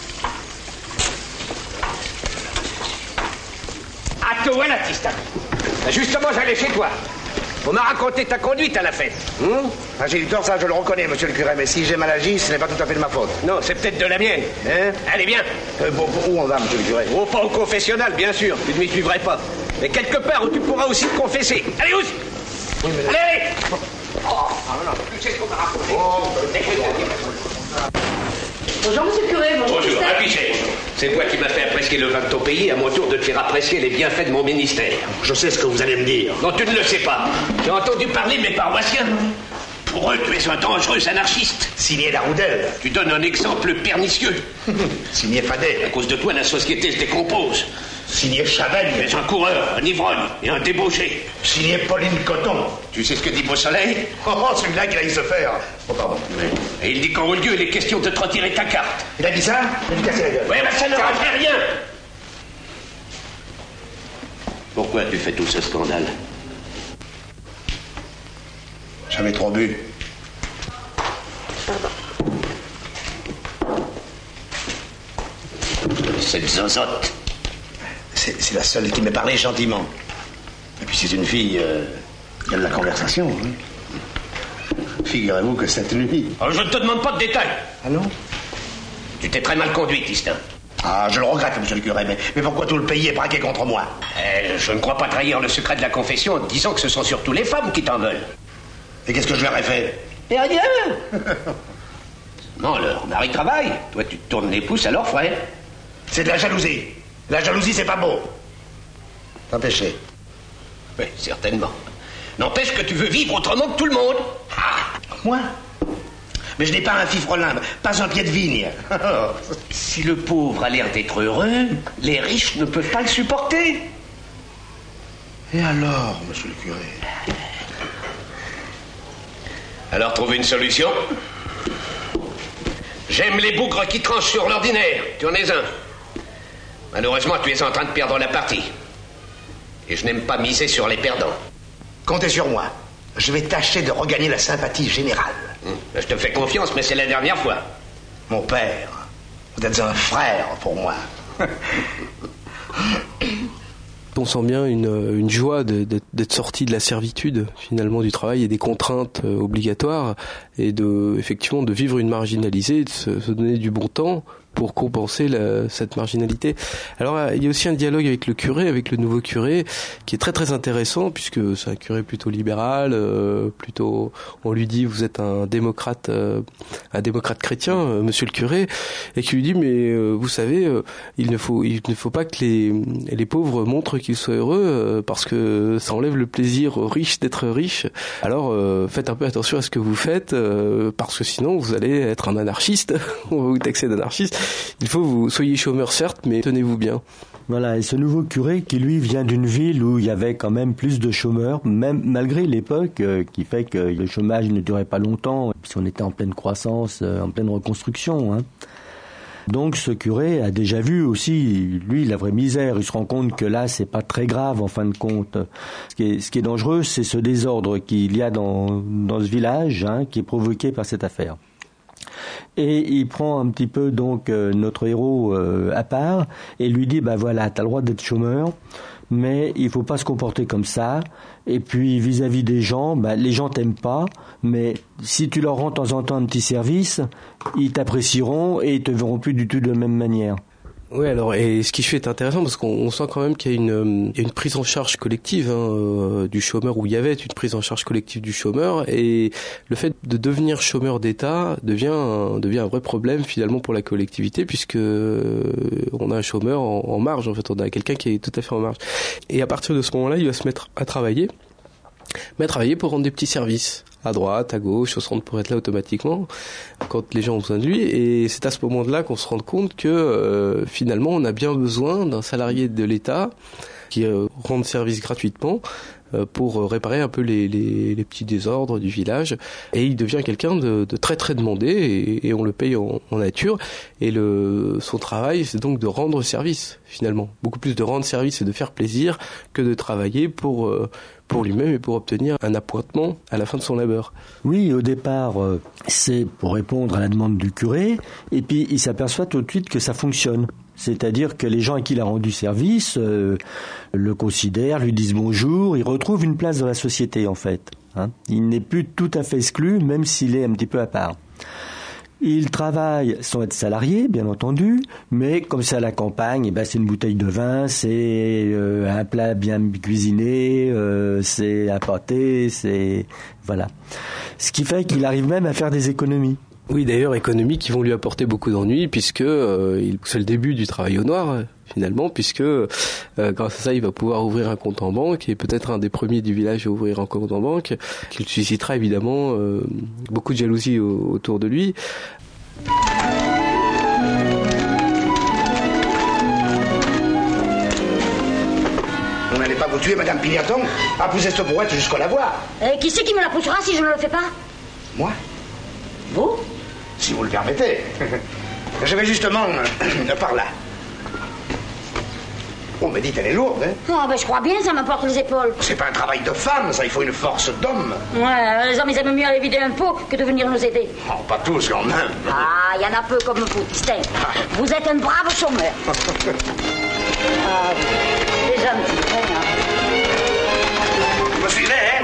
Ah, te voilà, Tistin. Justement, j'allais chez toi. On m'a raconté ta conduite à la fête. Ah, j'ai eu tort, ça, je le reconnais, monsieur le curé, mais si j'ai mal agi, ce n'est pas tout à fait de ma faute. Non, c'est peut-être de la mienne. Hein? Allez, bien. Où on va, monsieur le curé? Oh, pas au confessionnal, bien sûr. Tu ne m'y suivrais pas. Mais quelque part où tu pourras aussi te confesser. Allez, Ous! Oui, mais... Allez! Oh, non, tu sais ce qu'on m'a raconté. Bonjour, monsieur le curé. Bonjour, Rapichet. C'est toi qui m'as fait apprécier le vin de ton pays, à mon tour de te faire apprécier les bienfaits de mon ministère. Je sais ce que vous allez me dire. Non, tu ne le sais pas. J'ai entendu parler de mes paroissiens. Pour eux, tu es un dangereux anarchiste. Signé Laroudelle. Tu donnes un exemple pernicieux. Signé Fadet. À cause de toi, la société se décompose. Signé Chavaigne. Tu es un coureur, un ivrogne et un débauché. Signé Pauline Coton. Tu sais ce que dit Beausoleil? Oh, celui-là qu'il aille se faire. Oh, pardon. Et il dit qu'en haut lieu, il est question de te retirer ta carte. Il a dit ça? Il a dit casser la gueule. Oui, mais ça ne fait rien. Pourquoi tu fais tout ce scandale? J'avais trop bu. Cette zozotte. C'est la seule qui m'ait parlé gentiment. Et puis c'est une fille... il y a de la conversation. Hein. Figurez-vous que cette nuit... Alors, je ne te demande pas de détails. Ah non? Tu t'es très mal conduit, Tistin. Ah, je le regrette, monsieur le curé, mais pourquoi tout le pays est braqué contre moi? Je ne crois pas trahir le secret de la confession en te disant que ce sont surtout les femmes qui t'en veulent. Et qu'est-ce que je leur ai fait? Et rien. Non, leur mari travaille. Toi, tu te tournes les pouces à leurs frais. C'est de la jalousie. La jalousie, c'est pas beau. T'empêcher. Oui, certainement. N'empêche que tu veux vivre autrement que tout le monde. Ah, moi? Mais je n'ai pas un fifrelin, pas un pied de vigne. Si le pauvre a l'air d'être heureux, les riches ne peuvent pas le supporter. Et alors, monsieur le curé? Alors, trouve une solution. J'aime les bougres qui tranchent sur l'ordinaire. Tu en es un. Malheureusement, tu es en train de perdre la partie. Et je n'aime pas miser sur les perdants. Comptez sur moi. Je vais tâcher de regagner la sympathie générale. Je te fais confiance, mais c'est la dernière fois. Mon père, vous êtes un frère pour moi. On sent bien une joie d'être sorti de la servitude finalement du travail et des contraintes obligatoires et effectivement de vivre une marginalisée, de se donner du bon temps pour compenser cette marginalité. Alors il y a aussi un dialogue avec le curé, avec le nouveau curé, qui est très très intéressant puisque c'est un curé plutôt libéral, plutôt on lui dit vous êtes un démocrate chrétien, monsieur le curé, et qui lui dit mais vous savez il ne faut pas que les pauvres montrent qu'ils soient heureux parce que ça enlève le plaisir aux riches d'être riches. Alors faites un peu attention à ce que vous faites parce que sinon vous allez être un anarchiste, on va vous taxer d'anarchiste. Il faut que vous soyez chômeur certes, mais tenez-vous bien. Voilà, et ce nouveau curé qui lui vient d'une ville où il y avait quand même plus de chômeurs, même malgré l'époque qui fait que le chômage ne durait pas longtemps, puisqu'on était en pleine croissance, en pleine reconstruction, hein. Donc ce curé a déjà vu aussi, lui, la vraie misère. Il se rend compte que là, c'est pas très grave en fin de compte. Ce qui est dangereux, c'est ce désordre qu'il y a dans ce village, hein, qui est provoqué par cette affaire. Et il prend un petit peu donc notre héros à part et lui dit, bah voilà, t'as le droit d'être chômeur, mais il faut pas se comporter comme ça. Et puis vis-à-vis des gens, bah, les gens t'aiment pas, mais si tu leur rends de temps en temps un petit service, ils t'apprécieront et ils te verront plus du tout de la même manière. Oui, alors, et ce qui fait est intéressant parce qu'on sent quand même qu'il y a une prise en charge collective du chômeur, où il y avait une prise en charge collective du chômeur, et le fait de devenir chômeur d'État devient un vrai problème finalement pour la collectivité, puisque on a un chômeur en marge, en fait, on a quelqu'un qui est tout à fait en marge. Et à partir de ce moment-là, il va se mettre à travailler, pour rendre des petits services. À droite, à gauche, au centre pour être là automatiquement quand les gens ont besoin de lui. Et c'est à ce moment-là qu'on se rend compte que finalement on a bien besoin d'un salarié de l'État qui rende service gratuitement pour réparer un peu les petits désordres du village. Et il devient quelqu'un de très très demandé et on le paye en nature. Et son travail, c'est donc de rendre service finalement. Beaucoup plus de rendre service et de faire plaisir que de travailler pour lui-même et pour obtenir un appointement à la fin de son labeur. Oui, au départ, c'est pour répondre à la demande du curé, et puis il s'aperçoit tout de suite que ça fonctionne. C'est-à-dire que les gens à qui il a rendu service le considèrent, lui disent bonjour, il retrouve une place dans la société en fait. Hein. Il n'est plus tout à fait exclu, même s'il est un petit peu à part. Il travaille sans être salarié, bien entendu, mais comme c'est à la campagne, eh ben c'est une bouteille de vin, c'est un plat bien cuisiné, c'est un pâté, c'est... Voilà. Ce qui fait qu'il arrive même à faire des économies. Oui, d'ailleurs, économies qui vont lui apporter beaucoup d'ennuis, puisque c'est le début du travail au noir, finalement, puisque grâce à ça, il va pouvoir ouvrir un compte en banque, et peut-être un des premiers du village à ouvrir un compte en banque, qui suscitera évidemment beaucoup de jalousie autour de lui. Vous n'allez pas vous tuer, Madame Pignaton, à pousser cette brouette jusqu'au lavoir. Et qui c'est qui me la poussera si je ne le fais pas? Moi? Vous? Si vous le permettez. Je vais justement par là. Oh, mais dites, elle est lourde, hein? Oh, ben je crois bien, ça m'emporte les épaules. C'est pas un travail de femme, ça, il faut une force d'homme. Ouais, les hommes, ils aiment mieux aller vider un pot que de venir nous aider. Oh, pas tous, quand même. Ah, il y en a peu comme vous, distinct. Vous êtes un brave chômeur. Ah, les gentils, hein? Vous me suivez, hein?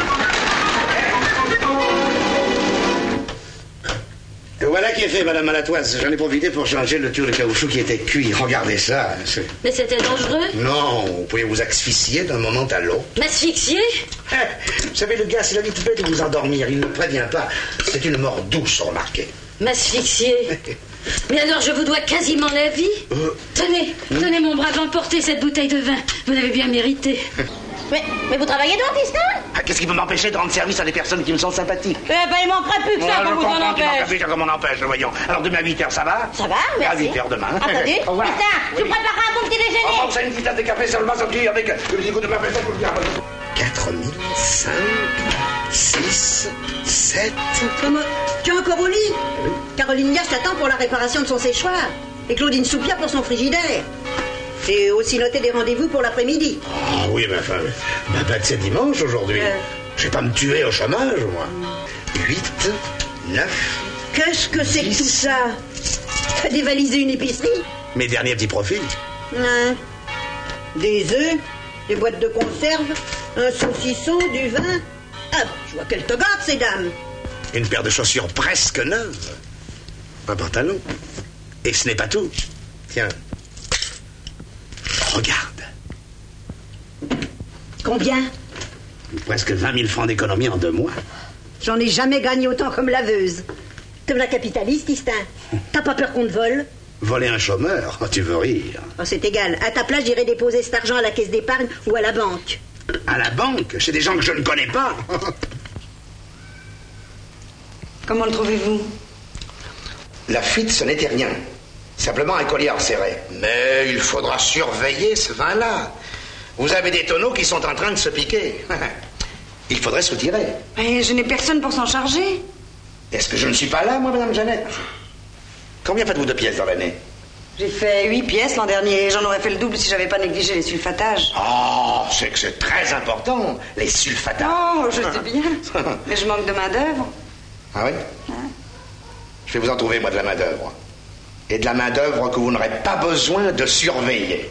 Voilà qui est fait, Madame Malatoise. J'en ai profité pour changer le tube de caoutchouc qui était cuit. Regardez ça. Mais c'était dangereux? Non, vous pouvez vous asphyxier d'un moment à l'autre. M'asphyxier? Vous savez, le gars, s'il a dit tout bête de vous endormir, il ne prévient pas. C'est une mort douce, remarquez. M'asphyxier? Mais alors je vous dois quasiment la vie. Tenez mon brave, emportez cette bouteille de vin. Vous l'avez bien mérité. Mais vous travaillez dans Disney? Qu'est-ce qui peut m'empêcher de rendre service à des personnes qui me sont sympathiques? Eh ben, il manquerait plus que ça qu'on vous en empêche. Comme on empêche, voyons. Alors demain à 8h, ça va? Ça va, merci. À 8h demain. Attendez, Au revoir. Martin, tu prépareras un bon petit déjeuner. Oh, ça une petite tasse de café seulement sorti avec le petit goût de ma pêche. 4 000, 5, 6, 7... Tu es encore au lit? Oui. Caroline Diaz t'attend pour la réparation de son séchoir. Et Claudine soupire pour son frigidaire. J'ai aussi noté des rendez-vous pour l'après-midi. Ah oui, mais enfin, c'est dimanche aujourd'hui. Je vais pas me tuer au chômage, moi. 8, 9... Qu'est-ce que c'est que tout ça? T'as dévalisé une épicerie? Mes derniers petits profits. Des œufs, des boîtes de conserve, un saucisson, du vin. Ah, je vois qu'elles te gâtent, ces dames. Une paire de chaussures presque neuves. Un pantalon. Et ce n'est pas tout. Tiens. Regarde. Combien? Presque 20 000 francs d'économie en 2 mois. J'en ai jamais gagné autant comme laveuse. T'es la capitaliste, Tistin. T'as pas peur qu'on te vole? Voler un chômeur? Oh, tu veux rire. Oh, c'est égal. À ta place, j'irai déposer cet argent à la caisse d'épargne ou à la banque. À la banque? Chez des gens que je ne connais pas? Comment le trouvez-vous? La fuite, ce n'était rien. Simplement un collier serré. Mais il faudra surveiller ce vin-là. Vous avez des tonneaux qui sont en train de se piquer. Il faudrait soutirer. Mais je n'ai personne pour s'en charger. Est-ce que je ne suis pas là, moi, Madame Jeannette? Combien faites-vous de pièces dans l'année? J'ai fait 8 pièces l'an dernier. J'en aurais fait le double si j'avais pas négligé les sulfatages. Oh, c'est que c'est très important, les sulfatages. Oh, je sais bien. Mais je manque de main-d'œuvre. Ah oui? Je vais vous en trouver, moi, de la main-d'œuvre. Et de la main-d'œuvre que vous n'aurez pas besoin de surveiller.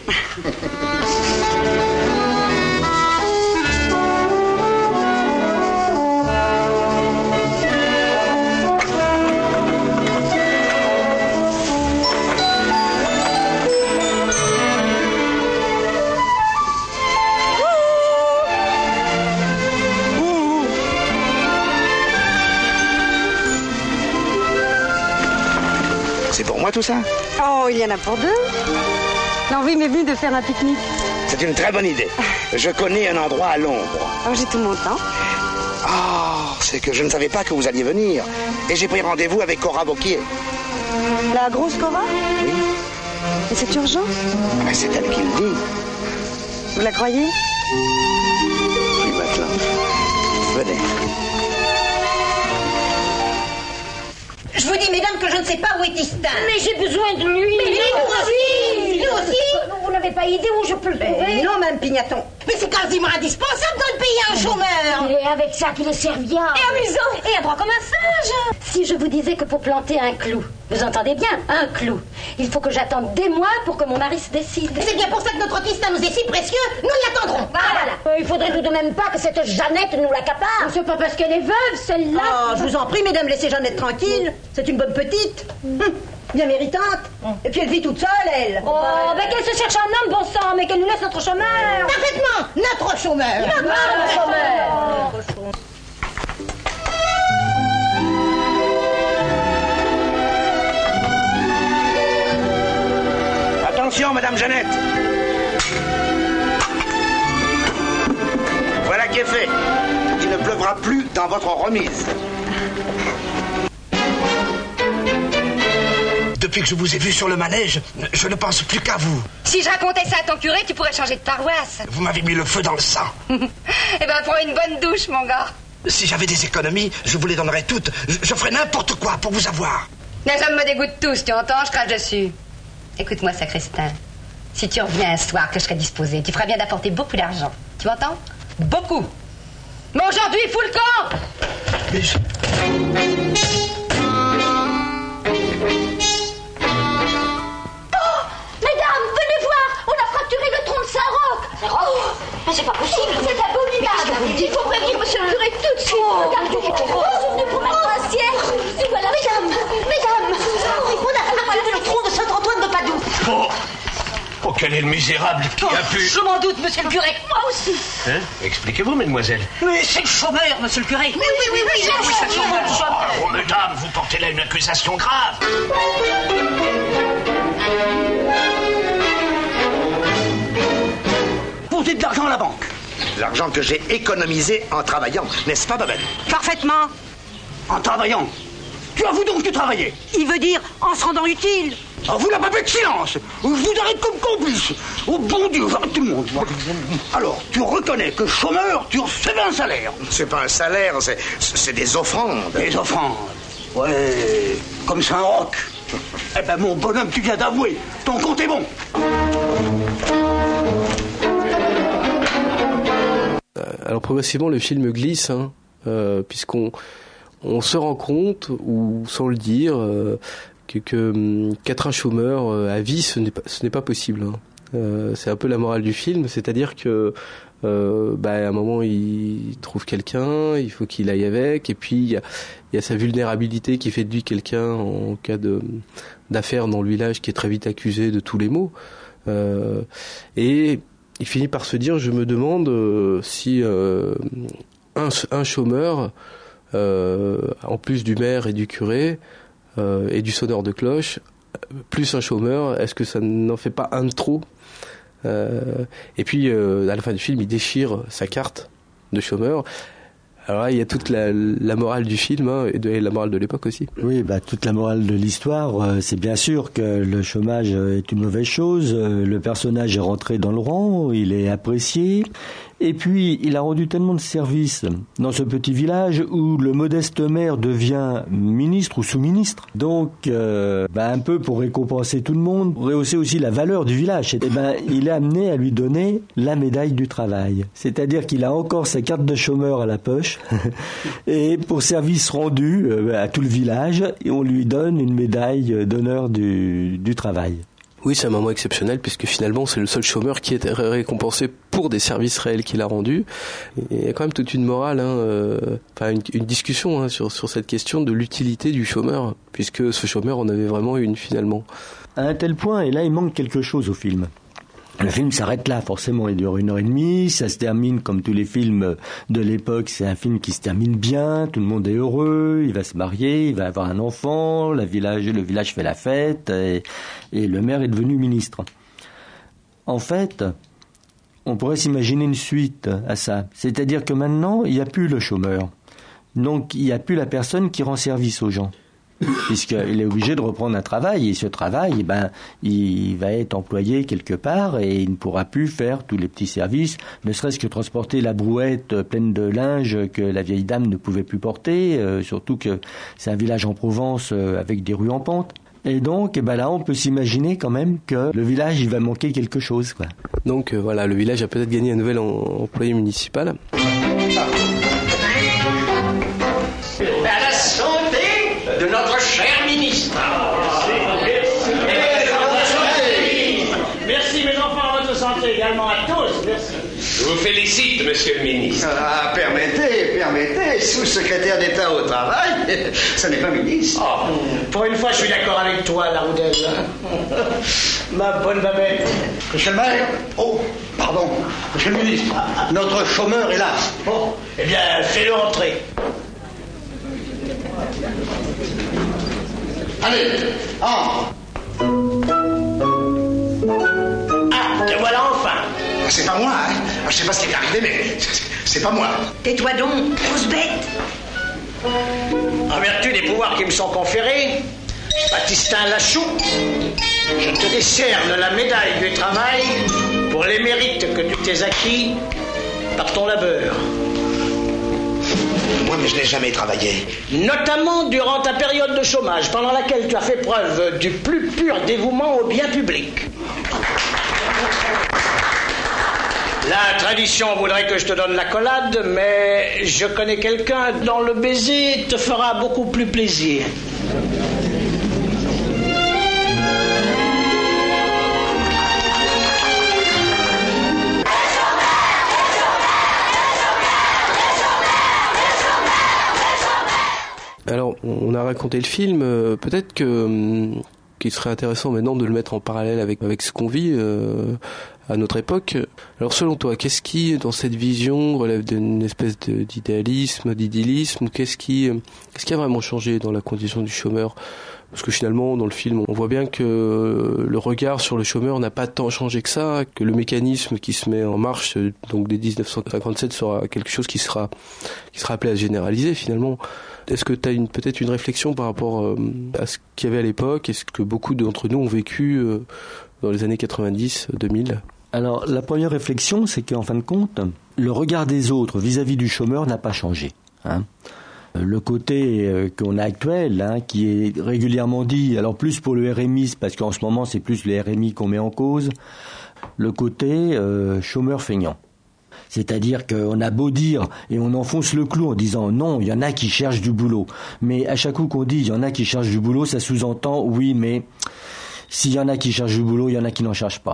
C'est pour moi tout ça? Oh, il y en a pour 2. L'envie m'est venue de faire un pique-nique. C'est une très bonne idée. Je connais un endroit à l'ombre. Oh, j'ai tout mon temps. Ah, c'est que je ne savais pas que vous alliez venir. Et j'ai pris rendez-vous avec Cora Vauquier. La grosse Cora? Oui. Et c'est urgent? Ah ben, c'est elle qui le dit. Vous la croyez? Oui, maintenant. Venez. Je vous dis, mesdames, que je ne sais pas où est Tistin. Mais j'ai besoin de lui. Mais lui aussi. Vous n'avez pas idée où je peux le trouver? Non, Mme Pignaton. Mais c'est quasiment indispensable de le payer un chômeur. Et avec ça qu'il est serviable. Et amusant. Et adroit comme un singe. Si je vous disais que pour planter un clou, vous entendez bien, un clou, il faut que j'attende des mois pour que mon mari se décide. C'est bien pour ça que notre Tistin nous est si précieux. Nous y attendrons. Voilà. Il faudrait tout de même pas que cette Jeannette nous l'accapare. C'est pas parce qu'elle est veuve, celle-là. Oh, je vous en prie, mesdames, laissez Jeannette tranquille. C'est une bonne petite. Bien méritante. Et puis elle vit toute seule, elle. Oh, ben qu'elle se cherche un homme, bon sang, mais qu'elle nous laisse notre chômeur. Parfaitement. Notre chômeur. Notre chômeur. Attention, Madame Jeannette. Voilà qui est fait. Il ne pleuvra plus dans votre remise. Depuis que je vous ai vu sur le manège, je ne pense plus qu'à vous. Si je racontais ça à ton curé, tu pourrais changer de paroisse. Vous m'avez mis le feu dans le sang. Eh ben, prends une bonne douche, mon gars. Si j'avais des économies, je vous les donnerais toutes. Je ferais n'importe quoi pour vous avoir. Les hommes me dégoûtent tous, tu entends? Je crache dessus. Écoute-moi, sacristain. Si tu reviens un soir que je serai disposé, tu feras bien d'apporter beaucoup d'argent. Tu m'entends? Beaucoup. Mais aujourd'hui, fous le camp! Mais Mesdames, venez voir. On a fracturé le tronc de Saint-Roch. Oh, mais c'est pas possible. C'est abominable. Il faut prévenir monsieur le curé tout de suite. Regardez, vous venez pour mettre un siège. Et voilà, mesdames, On a fracturé le tronc de Saint-Antoine de Padoue. Oh, quel est le misérable qui a pu... Je m'en doute, monsieur le curé. Moi aussi. Hein? Expliquez-vous, mesdemoiselles. Mais c'est le chômeur, monsieur le curé. Oui, c'est le chômeur. Oh, mesdames, vous portez là une accusation grave. Posez de l'argent à la banque. L'argent que j'ai économisé en travaillant, n'est-ce pas, Babel? Parfaitement. En travaillant. Tu avoues donc que tu travaillais. Il veut dire en se rendant utile. Ah, vous la pas fait de silence. Je vous arrête comme complice. Oh bon Dieu, j'arrête tout le monde. Alors, tu reconnais que chômeur, tu recevais un salaire. C'est pas un salaire, c'est des offrandes. Des offrandes. Ouais, comme Saint-Roch. Eh ben, mon bonhomme, tu viens d'avouer. Ton compte est bon. Alors progressivement le film glisse, puisqu'on se rend compte, ou sans le dire, qu'être un chômeur à vie, ce n'est pas possible. C'est un peu la morale du film, c'est-à-dire que à un moment il trouve quelqu'un, il faut qu'il aille avec, et puis il y a sa vulnérabilité qui fait de lui quelqu'un en cas d'affaire dans le village qui est très vite accusé de tous les maux. Et il finit par se dire, je me demande si un chômeur, en plus du maire et du curé et du sonneur de cloche, plus un chômeur, est-ce que ça n'en fait pas un de trop? Et puis à la fin du film, il déchire sa carte de chômeur. Alors là, il y a toute la morale du film, hein, et la morale de l'époque aussi. Oui, toute la morale de l'histoire, c'est bien sûr que le chômage est une mauvaise chose. Le personnage est rentré dans le rang, il est apprécié. Et puis, il a rendu tellement de services dans ce petit village où le modeste maire devient ministre ou sous-ministre. Donc, un peu pour récompenser tout le monde, rehausser aussi la valeur du village. Il est amené à lui donner la médaille du travail. C'est-à-dire qu'il a encore sa carte de chômeur à la poche. Et pour service rendu à tout le village, on lui donne une médaille d'honneur du travail. Oui, c'est un moment exceptionnel puisque finalement c'est le seul chômeur qui est récompensé pour des services réels qu'il a rendus. Il y a quand même toute une morale, une discussion sur cette question de l'utilité du chômeur, puisque ce chômeur en avait vraiment une finalement. À un tel point, et là il manque quelque chose au film. Le film s'arrête là, forcément, il dure 1h30, ça se termine comme tous les films de l'époque, c'est un film qui se termine bien, tout le monde est heureux, il va se marier, il va avoir un enfant, le village fait la fête, et le maire est devenu ministre. En fait, on pourrait s'imaginer une suite à ça, c'est-à-dire que maintenant, il n'y a plus le chômeur, donc il n'y a plus la personne qui rend service aux gens. Puisqu'il est obligé de reprendre un travail, et ce travail, il va être employé quelque part et il ne pourra plus faire tous les petits services, ne serait-ce que transporter la brouette pleine de linge que la vieille dame ne pouvait plus porter, surtout que c'est un village en Provence avec des rues en pente. Et donc, là, on peut s'imaginer quand même que le village, il va manquer quelque chose, quoi. Donc, le village a peut-être gagné un nouvel employé municipal. À la santé de notre cher ministre. Merci mes enfants, à votre santé également à tous. Merci. Je vous félicite, monsieur le ministre. Permettez, sous-secrétaire d'État au travail, ça n'est pas ministre. Pour une fois, je suis d'accord avec toi, Laroudelle. Ma bonne Babette. Monsieur le maire, pardon, monsieur le ministre, notre chômeur est là. Bon, eh bien, fais-le rentrer. Allez, entre. Te voilà enfin. C'est pas moi, hein. Je sais pas ce qui est arrivé, mais c'est pas moi. Tais-toi donc, grosse bête. En vertu des pouvoirs qui me sont conférés, Baptistin Lachoux, je te décerne la médaille du travail pour les mérites que tu t'es acquis par ton labeur. Moi, mais je n'ai jamais travaillé. Notamment durant ta période de chômage, pendant laquelle tu as fait preuve du plus pur dévouement au bien public. La tradition voudrait que je te donne l'accolade, mais je connais quelqu'un dont le baiser te fera beaucoup plus plaisir. Alors, on a raconté le film, peut-être qu'il serait intéressant maintenant de le mettre en parallèle avec ce qu'on vit à notre époque. Alors, selon toi, qu'est-ce qui, dans cette vision, relève d'une espèce d'idéalisme, d'idyllisme, ou qu'est-ce qui a vraiment changé dans la condition du chômeur ? Parce que finalement, dans le film, on voit bien que le regard sur le chômeur n'a pas tant changé que ça, que le mécanisme qui se met en marche, donc dès 1957, sera quelque chose qui sera appelé à se généraliser finalement. Est-ce que tu as peut-être une réflexion par rapport à ce qu'il y avait à l'époque et ce que beaucoup d'entre nous ont vécu dans les années 90-2000 ? Alors, la première réflexion, c'est qu'en fin de compte, le regard des autres vis-à-vis du chômeur n'a pas changé. Le côté qu'on a actuel, qui est régulièrement dit, alors plus pour le RMI, parce qu'en ce moment c'est plus le RMI qu'on met en cause, le côté chômeur feignant. C'est-à-dire qu'on a beau dire, et on enfonce le clou en disant non, il y en a qui cherchent du boulot. Mais à chaque coup qu'on dit il y en a qui cherchent du boulot, ça sous-entend oui, mais s'il y en a qui cherchent du boulot, il y en a qui n'en cherchent pas.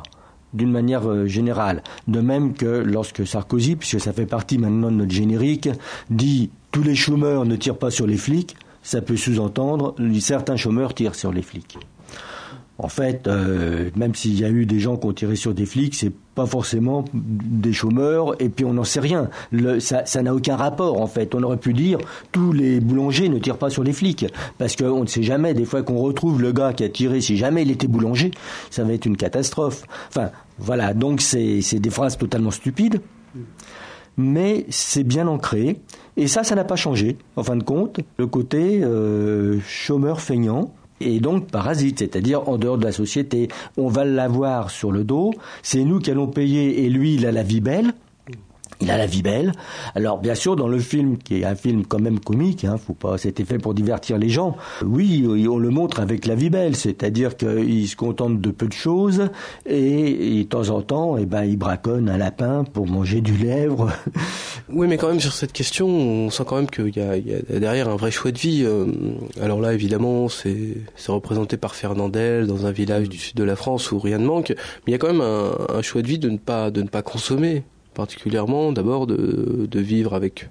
d'une manière générale. De même que lorsque Sarkozy, puisque ça fait partie maintenant de notre générique, dit « tous les chômeurs ne tirent pas sur les flics », ça peut sous-entendre « certains chômeurs tirent sur les flics ». En fait, même s'il y a eu des gens qui ont tiré sur des flics, c'est pas forcément des chômeurs, et puis on n'en sait rien. Ça n'a aucun rapport, en fait. On aurait pu dire tous les boulangers ne tirent pas sur les flics, parce qu'on ne sait jamais. Des fois qu'on retrouve le gars qui a tiré, si jamais il était boulanger, ça va être une catastrophe. Enfin, voilà. Donc c'est des phrases totalement stupides, mais c'est bien ancré, et ça n'a pas changé. En fin de compte, le côté chômeur feignant. Et donc parasite, c'est-à-dire en dehors de la société. On va l'avoir sur le dos, c'est nous qui allons payer, et lui, il a la vie belle. Il a la vie belle. Alors, bien sûr, dans le film, qui est un film quand même comique, faut pas, c'était fait pour divertir les gens. Oui, on le montre avec la vie belle, c'est-à-dire qu'il se contente de peu de choses, et de temps en temps, il braconne un lapin pour manger du lièvre. Oui, mais quand même, sur cette question, on sent quand même qu'il y a derrière un vrai choix de vie. Alors là, évidemment, c'est représenté par Fernandel, dans un village du sud de la France où rien ne manque, mais il y a quand même un choix de vie de ne pas consommer. Particulièrement, d'abord, de vivre avec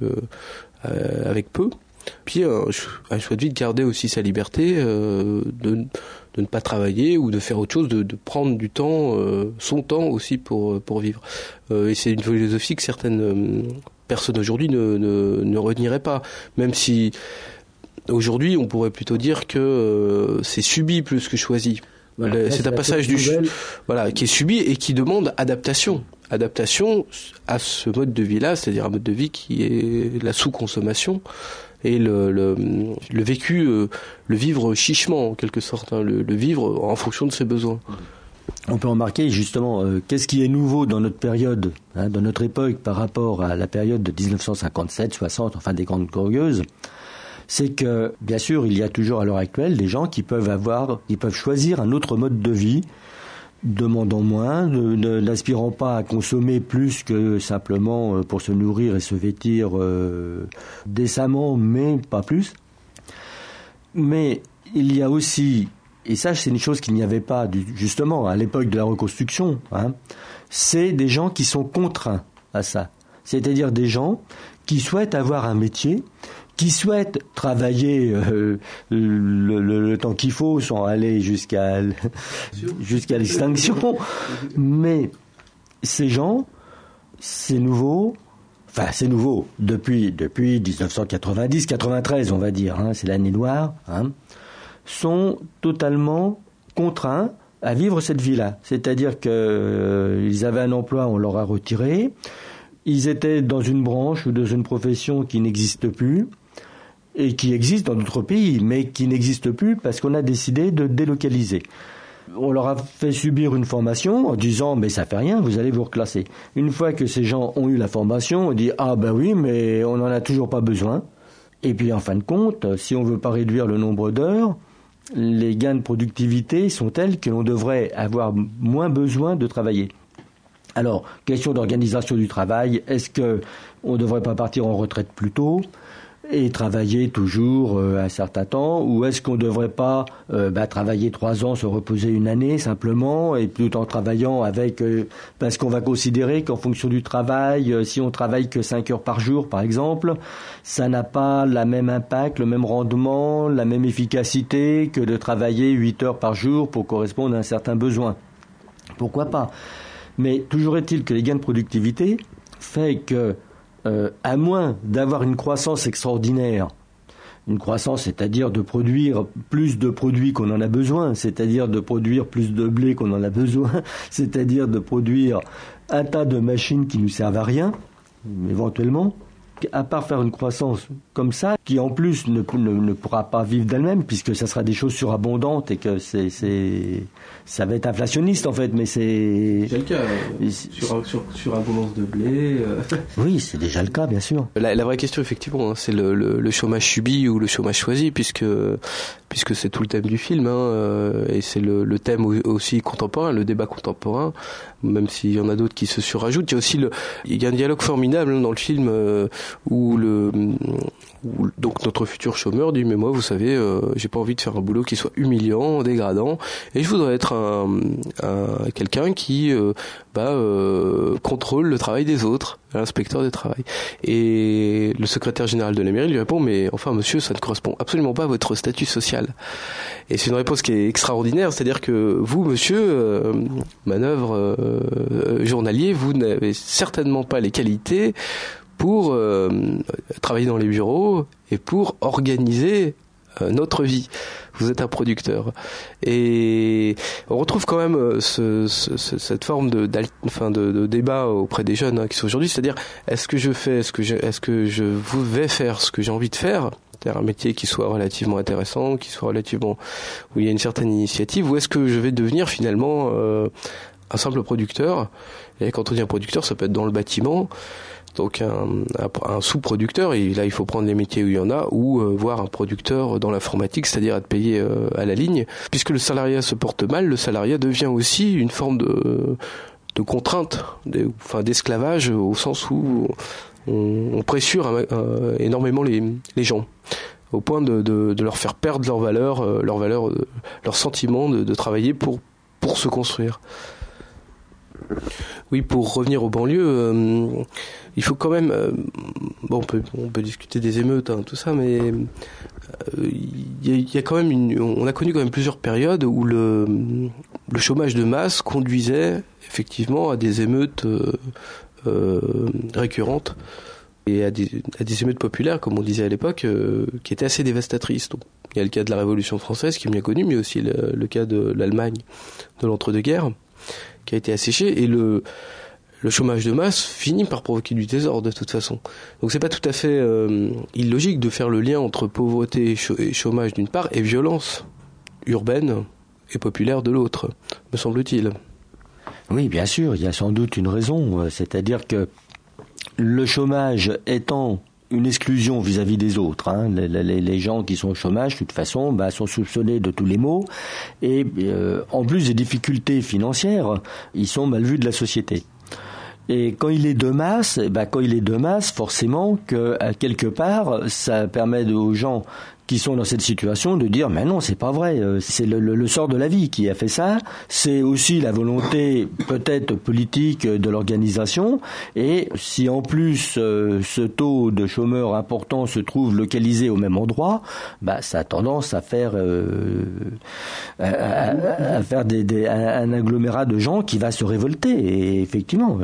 peu. Puis un choix de vie de garder aussi sa liberté, de ne pas travailler ou de faire autre chose, de prendre du temps, son temps aussi pour vivre. Et c'est une philosophie que certaines personnes aujourd'hui ne renieraient pas. Même si aujourd'hui, on pourrait plutôt dire que c'est subi plus que choisi. Voilà, c'est un passage qui est subi et qui demande adaptation à ce mode de vie-là, c'est-à-dire un mode de vie qui est la sous-consommation et le vécu, le vivre chichement en quelque sorte, le vivre en fonction de ses besoins. On peut remarquer justement qu'est-ce qui est nouveau dans notre période, dans notre époque par rapport à la période de 1957-60, enfin des Grandes Glorieuses. C'est que, bien sûr, il y a toujours à l'heure actuelle des gens qui peuvent choisir un autre mode de vie, demandant moins, n'aspirant pas à consommer plus que simplement pour se nourrir et se vêtir décemment, mais pas plus. Mais il y a aussi, et ça c'est une chose qu'il n'y avait pas justement à l'époque de la reconstruction, c'est des gens qui sont contraints à ça. C'est-à-dire des gens qui souhaitent avoir un métier, qui souhaitent travailler le temps qu'il faut sans aller jusqu'à l'extinction. Mais ces gens, c'est nouveau depuis 1990-93, on va dire, c'est l'année noire, sont totalement contraints à vivre cette vie-là. C'est-à-dire qu'ils avaient un emploi, on leur a retiré, ils étaient dans une branche ou dans une profession qui n'existe plus, et qui existe dans d'autres pays, mais qui n'existe plus parce qu'on a décidé de délocaliser. On leur a fait subir une formation en disant « mais ça fait rien, vous allez vous reclasser ». Une fois que ces gens ont eu la formation, on dit « ah ben oui, mais on n'en a toujours pas besoin ». Et puis en fin de compte, si on ne veut pas réduire le nombre d'heures, les gains de productivité sont tels que l'on devrait avoir moins besoin de travailler. Alors, question d'organisation du travail, est-ce qu'on ne devrait pas partir en retraite plus tôt et travailler toujours un certain temps, ou est-ce qu'on ne devrait pas travailler 3 ans, se reposer 1 année simplement, et tout en travaillant parce qu'on va considérer qu'en fonction du travail, si on travaille que 5 heures par jour par exemple, ça n'a pas le même impact, le même rendement, la même efficacité que de travailler 8 heures par jour pour correspondre à un certain besoin. Pourquoi pas ? Mais toujours est-il que les gains de productivité fait que à moins d'avoir une croissance extraordinaire, une croissance, c'est-à-dire de produire plus de produits qu'on en a besoin, c'est-à-dire de produire plus de blé qu'on en a besoin, c'est-à-dire de produire un tas de machines qui ne servent à rien, éventuellement, à part faire une croissance comme ça, qui en plus ne pourra pas vivre d'elle-même, puisque ça sera des choses surabondantes et que ça va être inflationniste en fait, mais c'est le cas surabondance de blé. Oui, c'est déjà le cas, bien sûr. La vraie question, effectivement, c'est le chômage subi ou le chômage choisi, puisque c'est tout le thème du film, et c'est le thème aussi contemporain, le débat contemporain, même s'il y en a d'autres qui se surajoutent. Il y a aussi il y a un dialogue formidable dans le film où donc notre futur chômeur dit mais moi vous savez j'ai pas envie de faire un boulot qui soit humiliant, dégradant, et je voudrais être quelqu'un qui contrôle le travail des autres, l'inspecteur du travail. Et le secrétaire général de la mairie lui répond mais enfin monsieur, ça ne correspond absolument pas à votre statut social. Et c'est une réponse qui est extraordinaire, c'est-à-dire que vous monsieur manœuvre journalier, vous n'avez certainement pas les qualités pour travailler dans les bureaux et pour organiser notre vie. Vous êtes un producteur. Et on retrouve quand même cette forme de débat auprès des jeunes qui sont aujourd'hui, c'est-à-dire est-ce que je vais faire ce que j'ai envie de faire, c'est-à-dire un métier qui soit relativement intéressant, qui soit relativement où il y a une certaine initiative, ou est-ce que je vais devenir finalement un simple producteur. Et quand on dit un producteur, ça peut être dans le bâtiment, donc un sous-producteur, et là il faut prendre les métiers où il y en a, ou voir un producteur dans l'informatique, c'est-à-dire être payé à la ligne. Puisque le salariat se porte mal, le salariat devient aussi une forme de contrainte, d'esclavage, au sens où on pressure énormément les gens, au point de leur faire perdre leur valeur, leur sentiment de travailler pour se construire. Oui, pour revenir aux banlieues, il faut quand même... on peut discuter des émeutes, tout ça, mais il y a quand même on a connu quand même plusieurs périodes où le chômage de masse conduisait effectivement à des émeutes récurrentes et à des émeutes populaires, comme on disait à l'époque, qui étaient assez dévastatrices. Donc, il y a le cas de la Révolution française qui est bien connu, mais aussi le cas de l'Allemagne de l'entre-deux-guerres, qui a été asséché, et le chômage de masse finit par provoquer du désordre de toute façon. Donc c'est pas tout à fait illogique de faire le lien entre pauvreté et chômage d'une part et violence urbaine et populaire de l'autre, me semble-t-il. Oui, bien sûr, il y a sans doute une raison, c'est-à-dire que le chômage étant une exclusion vis-à-vis des autres. Les gens qui sont au chômage, de toute façon, sont soupçonnés de tous les maux. Et en plus des difficultés financières, ils sont mal vus de la société. Et quand il est de masse, forcément que quelque part, ça permet aux gens qui sont dans cette situation de dire mais non, c'est pas vrai, c'est le sort de la vie qui a fait ça, c'est aussi la volonté peut-être politique de l'organisation, et si en plus ce taux de chômeurs important se trouve localisé au même endroit, ça a tendance à faire un agglomérat de gens qui va se révolter. Et effectivement,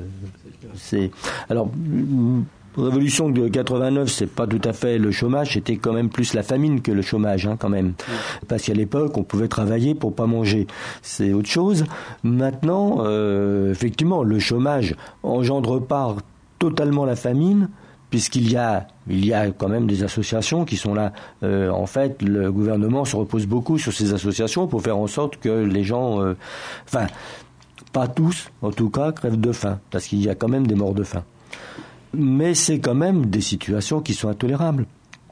Révolution de 89, c'est pas tout à fait le chômage, c'était quand même plus la famine que le chômage, quand même. Parce qu'à l'époque, on pouvait travailler pour pas manger. C'est autre chose. Maintenant, effectivement, le chômage engendre pas totalement la famine, puisqu'il y a quand même des associations qui sont là. En fait, le gouvernement se repose beaucoup sur ces associations pour faire en sorte que les gens, pas tous, en tout cas, crèvent de faim, parce qu'il y a quand même des morts de faim. Mais c'est quand même des situations qui sont intolérables.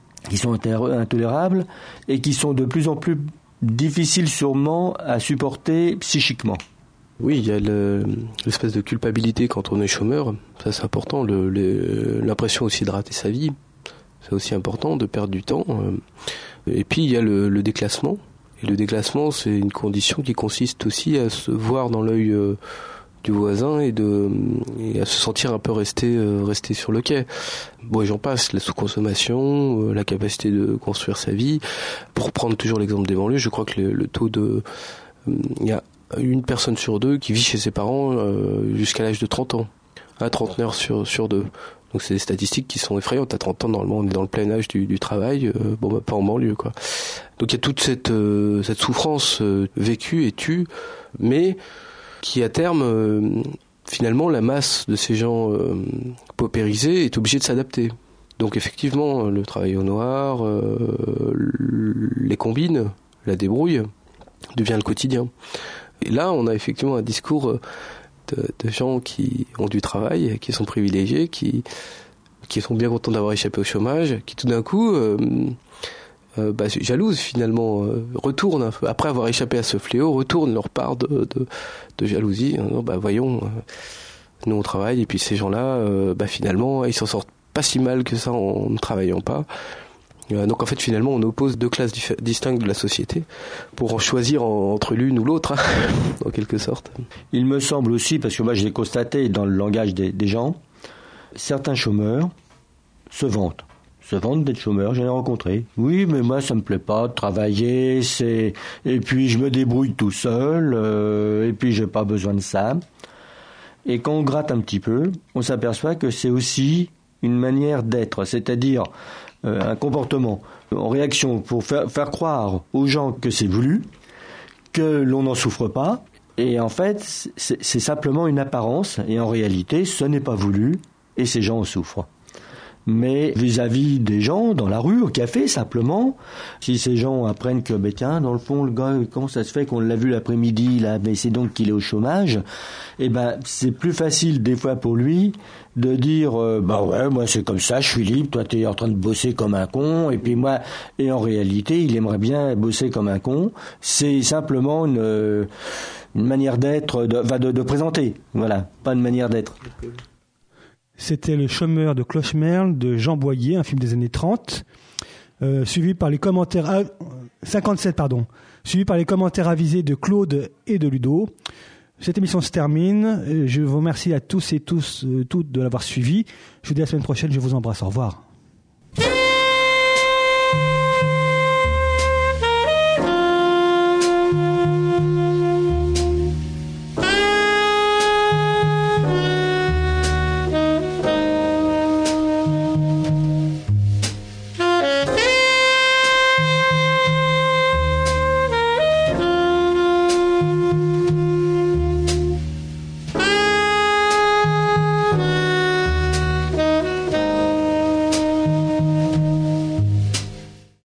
Et qui sont de plus en plus difficiles sûrement à supporter psychiquement. Oui, il y a l'espèce de culpabilité quand on est chômeur, ça c'est important, l'impression aussi de rater sa vie, c'est aussi important, de perdre du temps. Et puis il y a le déclassement, et le déclassement c'est une condition qui consiste aussi à se voir dans l'œil du voisin et à se sentir un peu rester sur le quai. Bon, et j'en passe, la sous-consommation, la capacité de construire sa vie. Pour prendre toujours l'exemple des banlieues, je crois que le taux il y a une personne sur deux qui vit chez ses parents jusqu'à l'âge de 30 ans. Un trentenaire sur deux. Donc c'est des statistiques qui sont effrayantes. À 30 ans, normalement, on est dans le plein âge du travail, pas en banlieue, quoi. Donc il y a toute cette souffrance vécue et tue, mais qui à terme, finalement, la masse de ces gens paupérisés est obligée de s'adapter. Donc effectivement, le travail au noir, les combines, la débrouille, devient le quotidien. Et là, on a effectivement un discours de gens qui ont du travail, qui sont privilégiés, qui sont bien contents d'avoir échappé au chômage, qui tout d'un coup... jalouses finalement, retournent, après avoir échappé à ce fléau, retournent leur part de jalousie. Voyons, nous on travaille et puis ces gens-là, finalement, ils s'en sortent pas si mal que ça en ne travaillant pas. Donc en fait finalement on oppose deux classes distinctes de la société pour en choisir entre l'une ou l'autre, en quelque sorte. Il me semble aussi, parce que moi je l'ai constaté dans le langage des gens, certains chômeurs se vantent d'être chômeurs, j'en ai rencontré. Oui, mais moi ça me plaît pas de travailler, et puis je me débrouille tout seul, et puis j'ai pas besoin de ça. Et quand on gratte un petit peu, on s'aperçoit que c'est aussi une manière d'être, c'est-à-dire un comportement en réaction pour faire croire aux gens que c'est voulu, que l'on n'en souffre pas, et en fait c'est simplement une apparence, et en réalité ce n'est pas voulu, et ces gens en souffrent. Mais vis-à-vis des gens dans la rue, au café, simplement, si ces gens apprennent que, tiens, dans le fond, le gars, comment ça se fait qu'on l'a vu l'après-midi, là, c'est donc qu'il est au chômage, c'est plus facile des fois pour lui de dire, ouais, moi c'est comme ça, je suis libre, toi t'es en train de bosser comme un con, et en réalité, il aimerait bien bosser comme un con. C'est simplement une manière d'être, de présenter, voilà, pas une manière d'être. C'était Le chômeur de Clochemerle de Jean Boyer, un film des années 30, suivi par les commentaires 57, suivi par les commentaires avisés de Claude et de Ludo. Cette émission se termine. Je vous remercie à tous et toutes de l'avoir suivi. Je vous dis à la semaine prochaine. Je vous embrasse. Au revoir.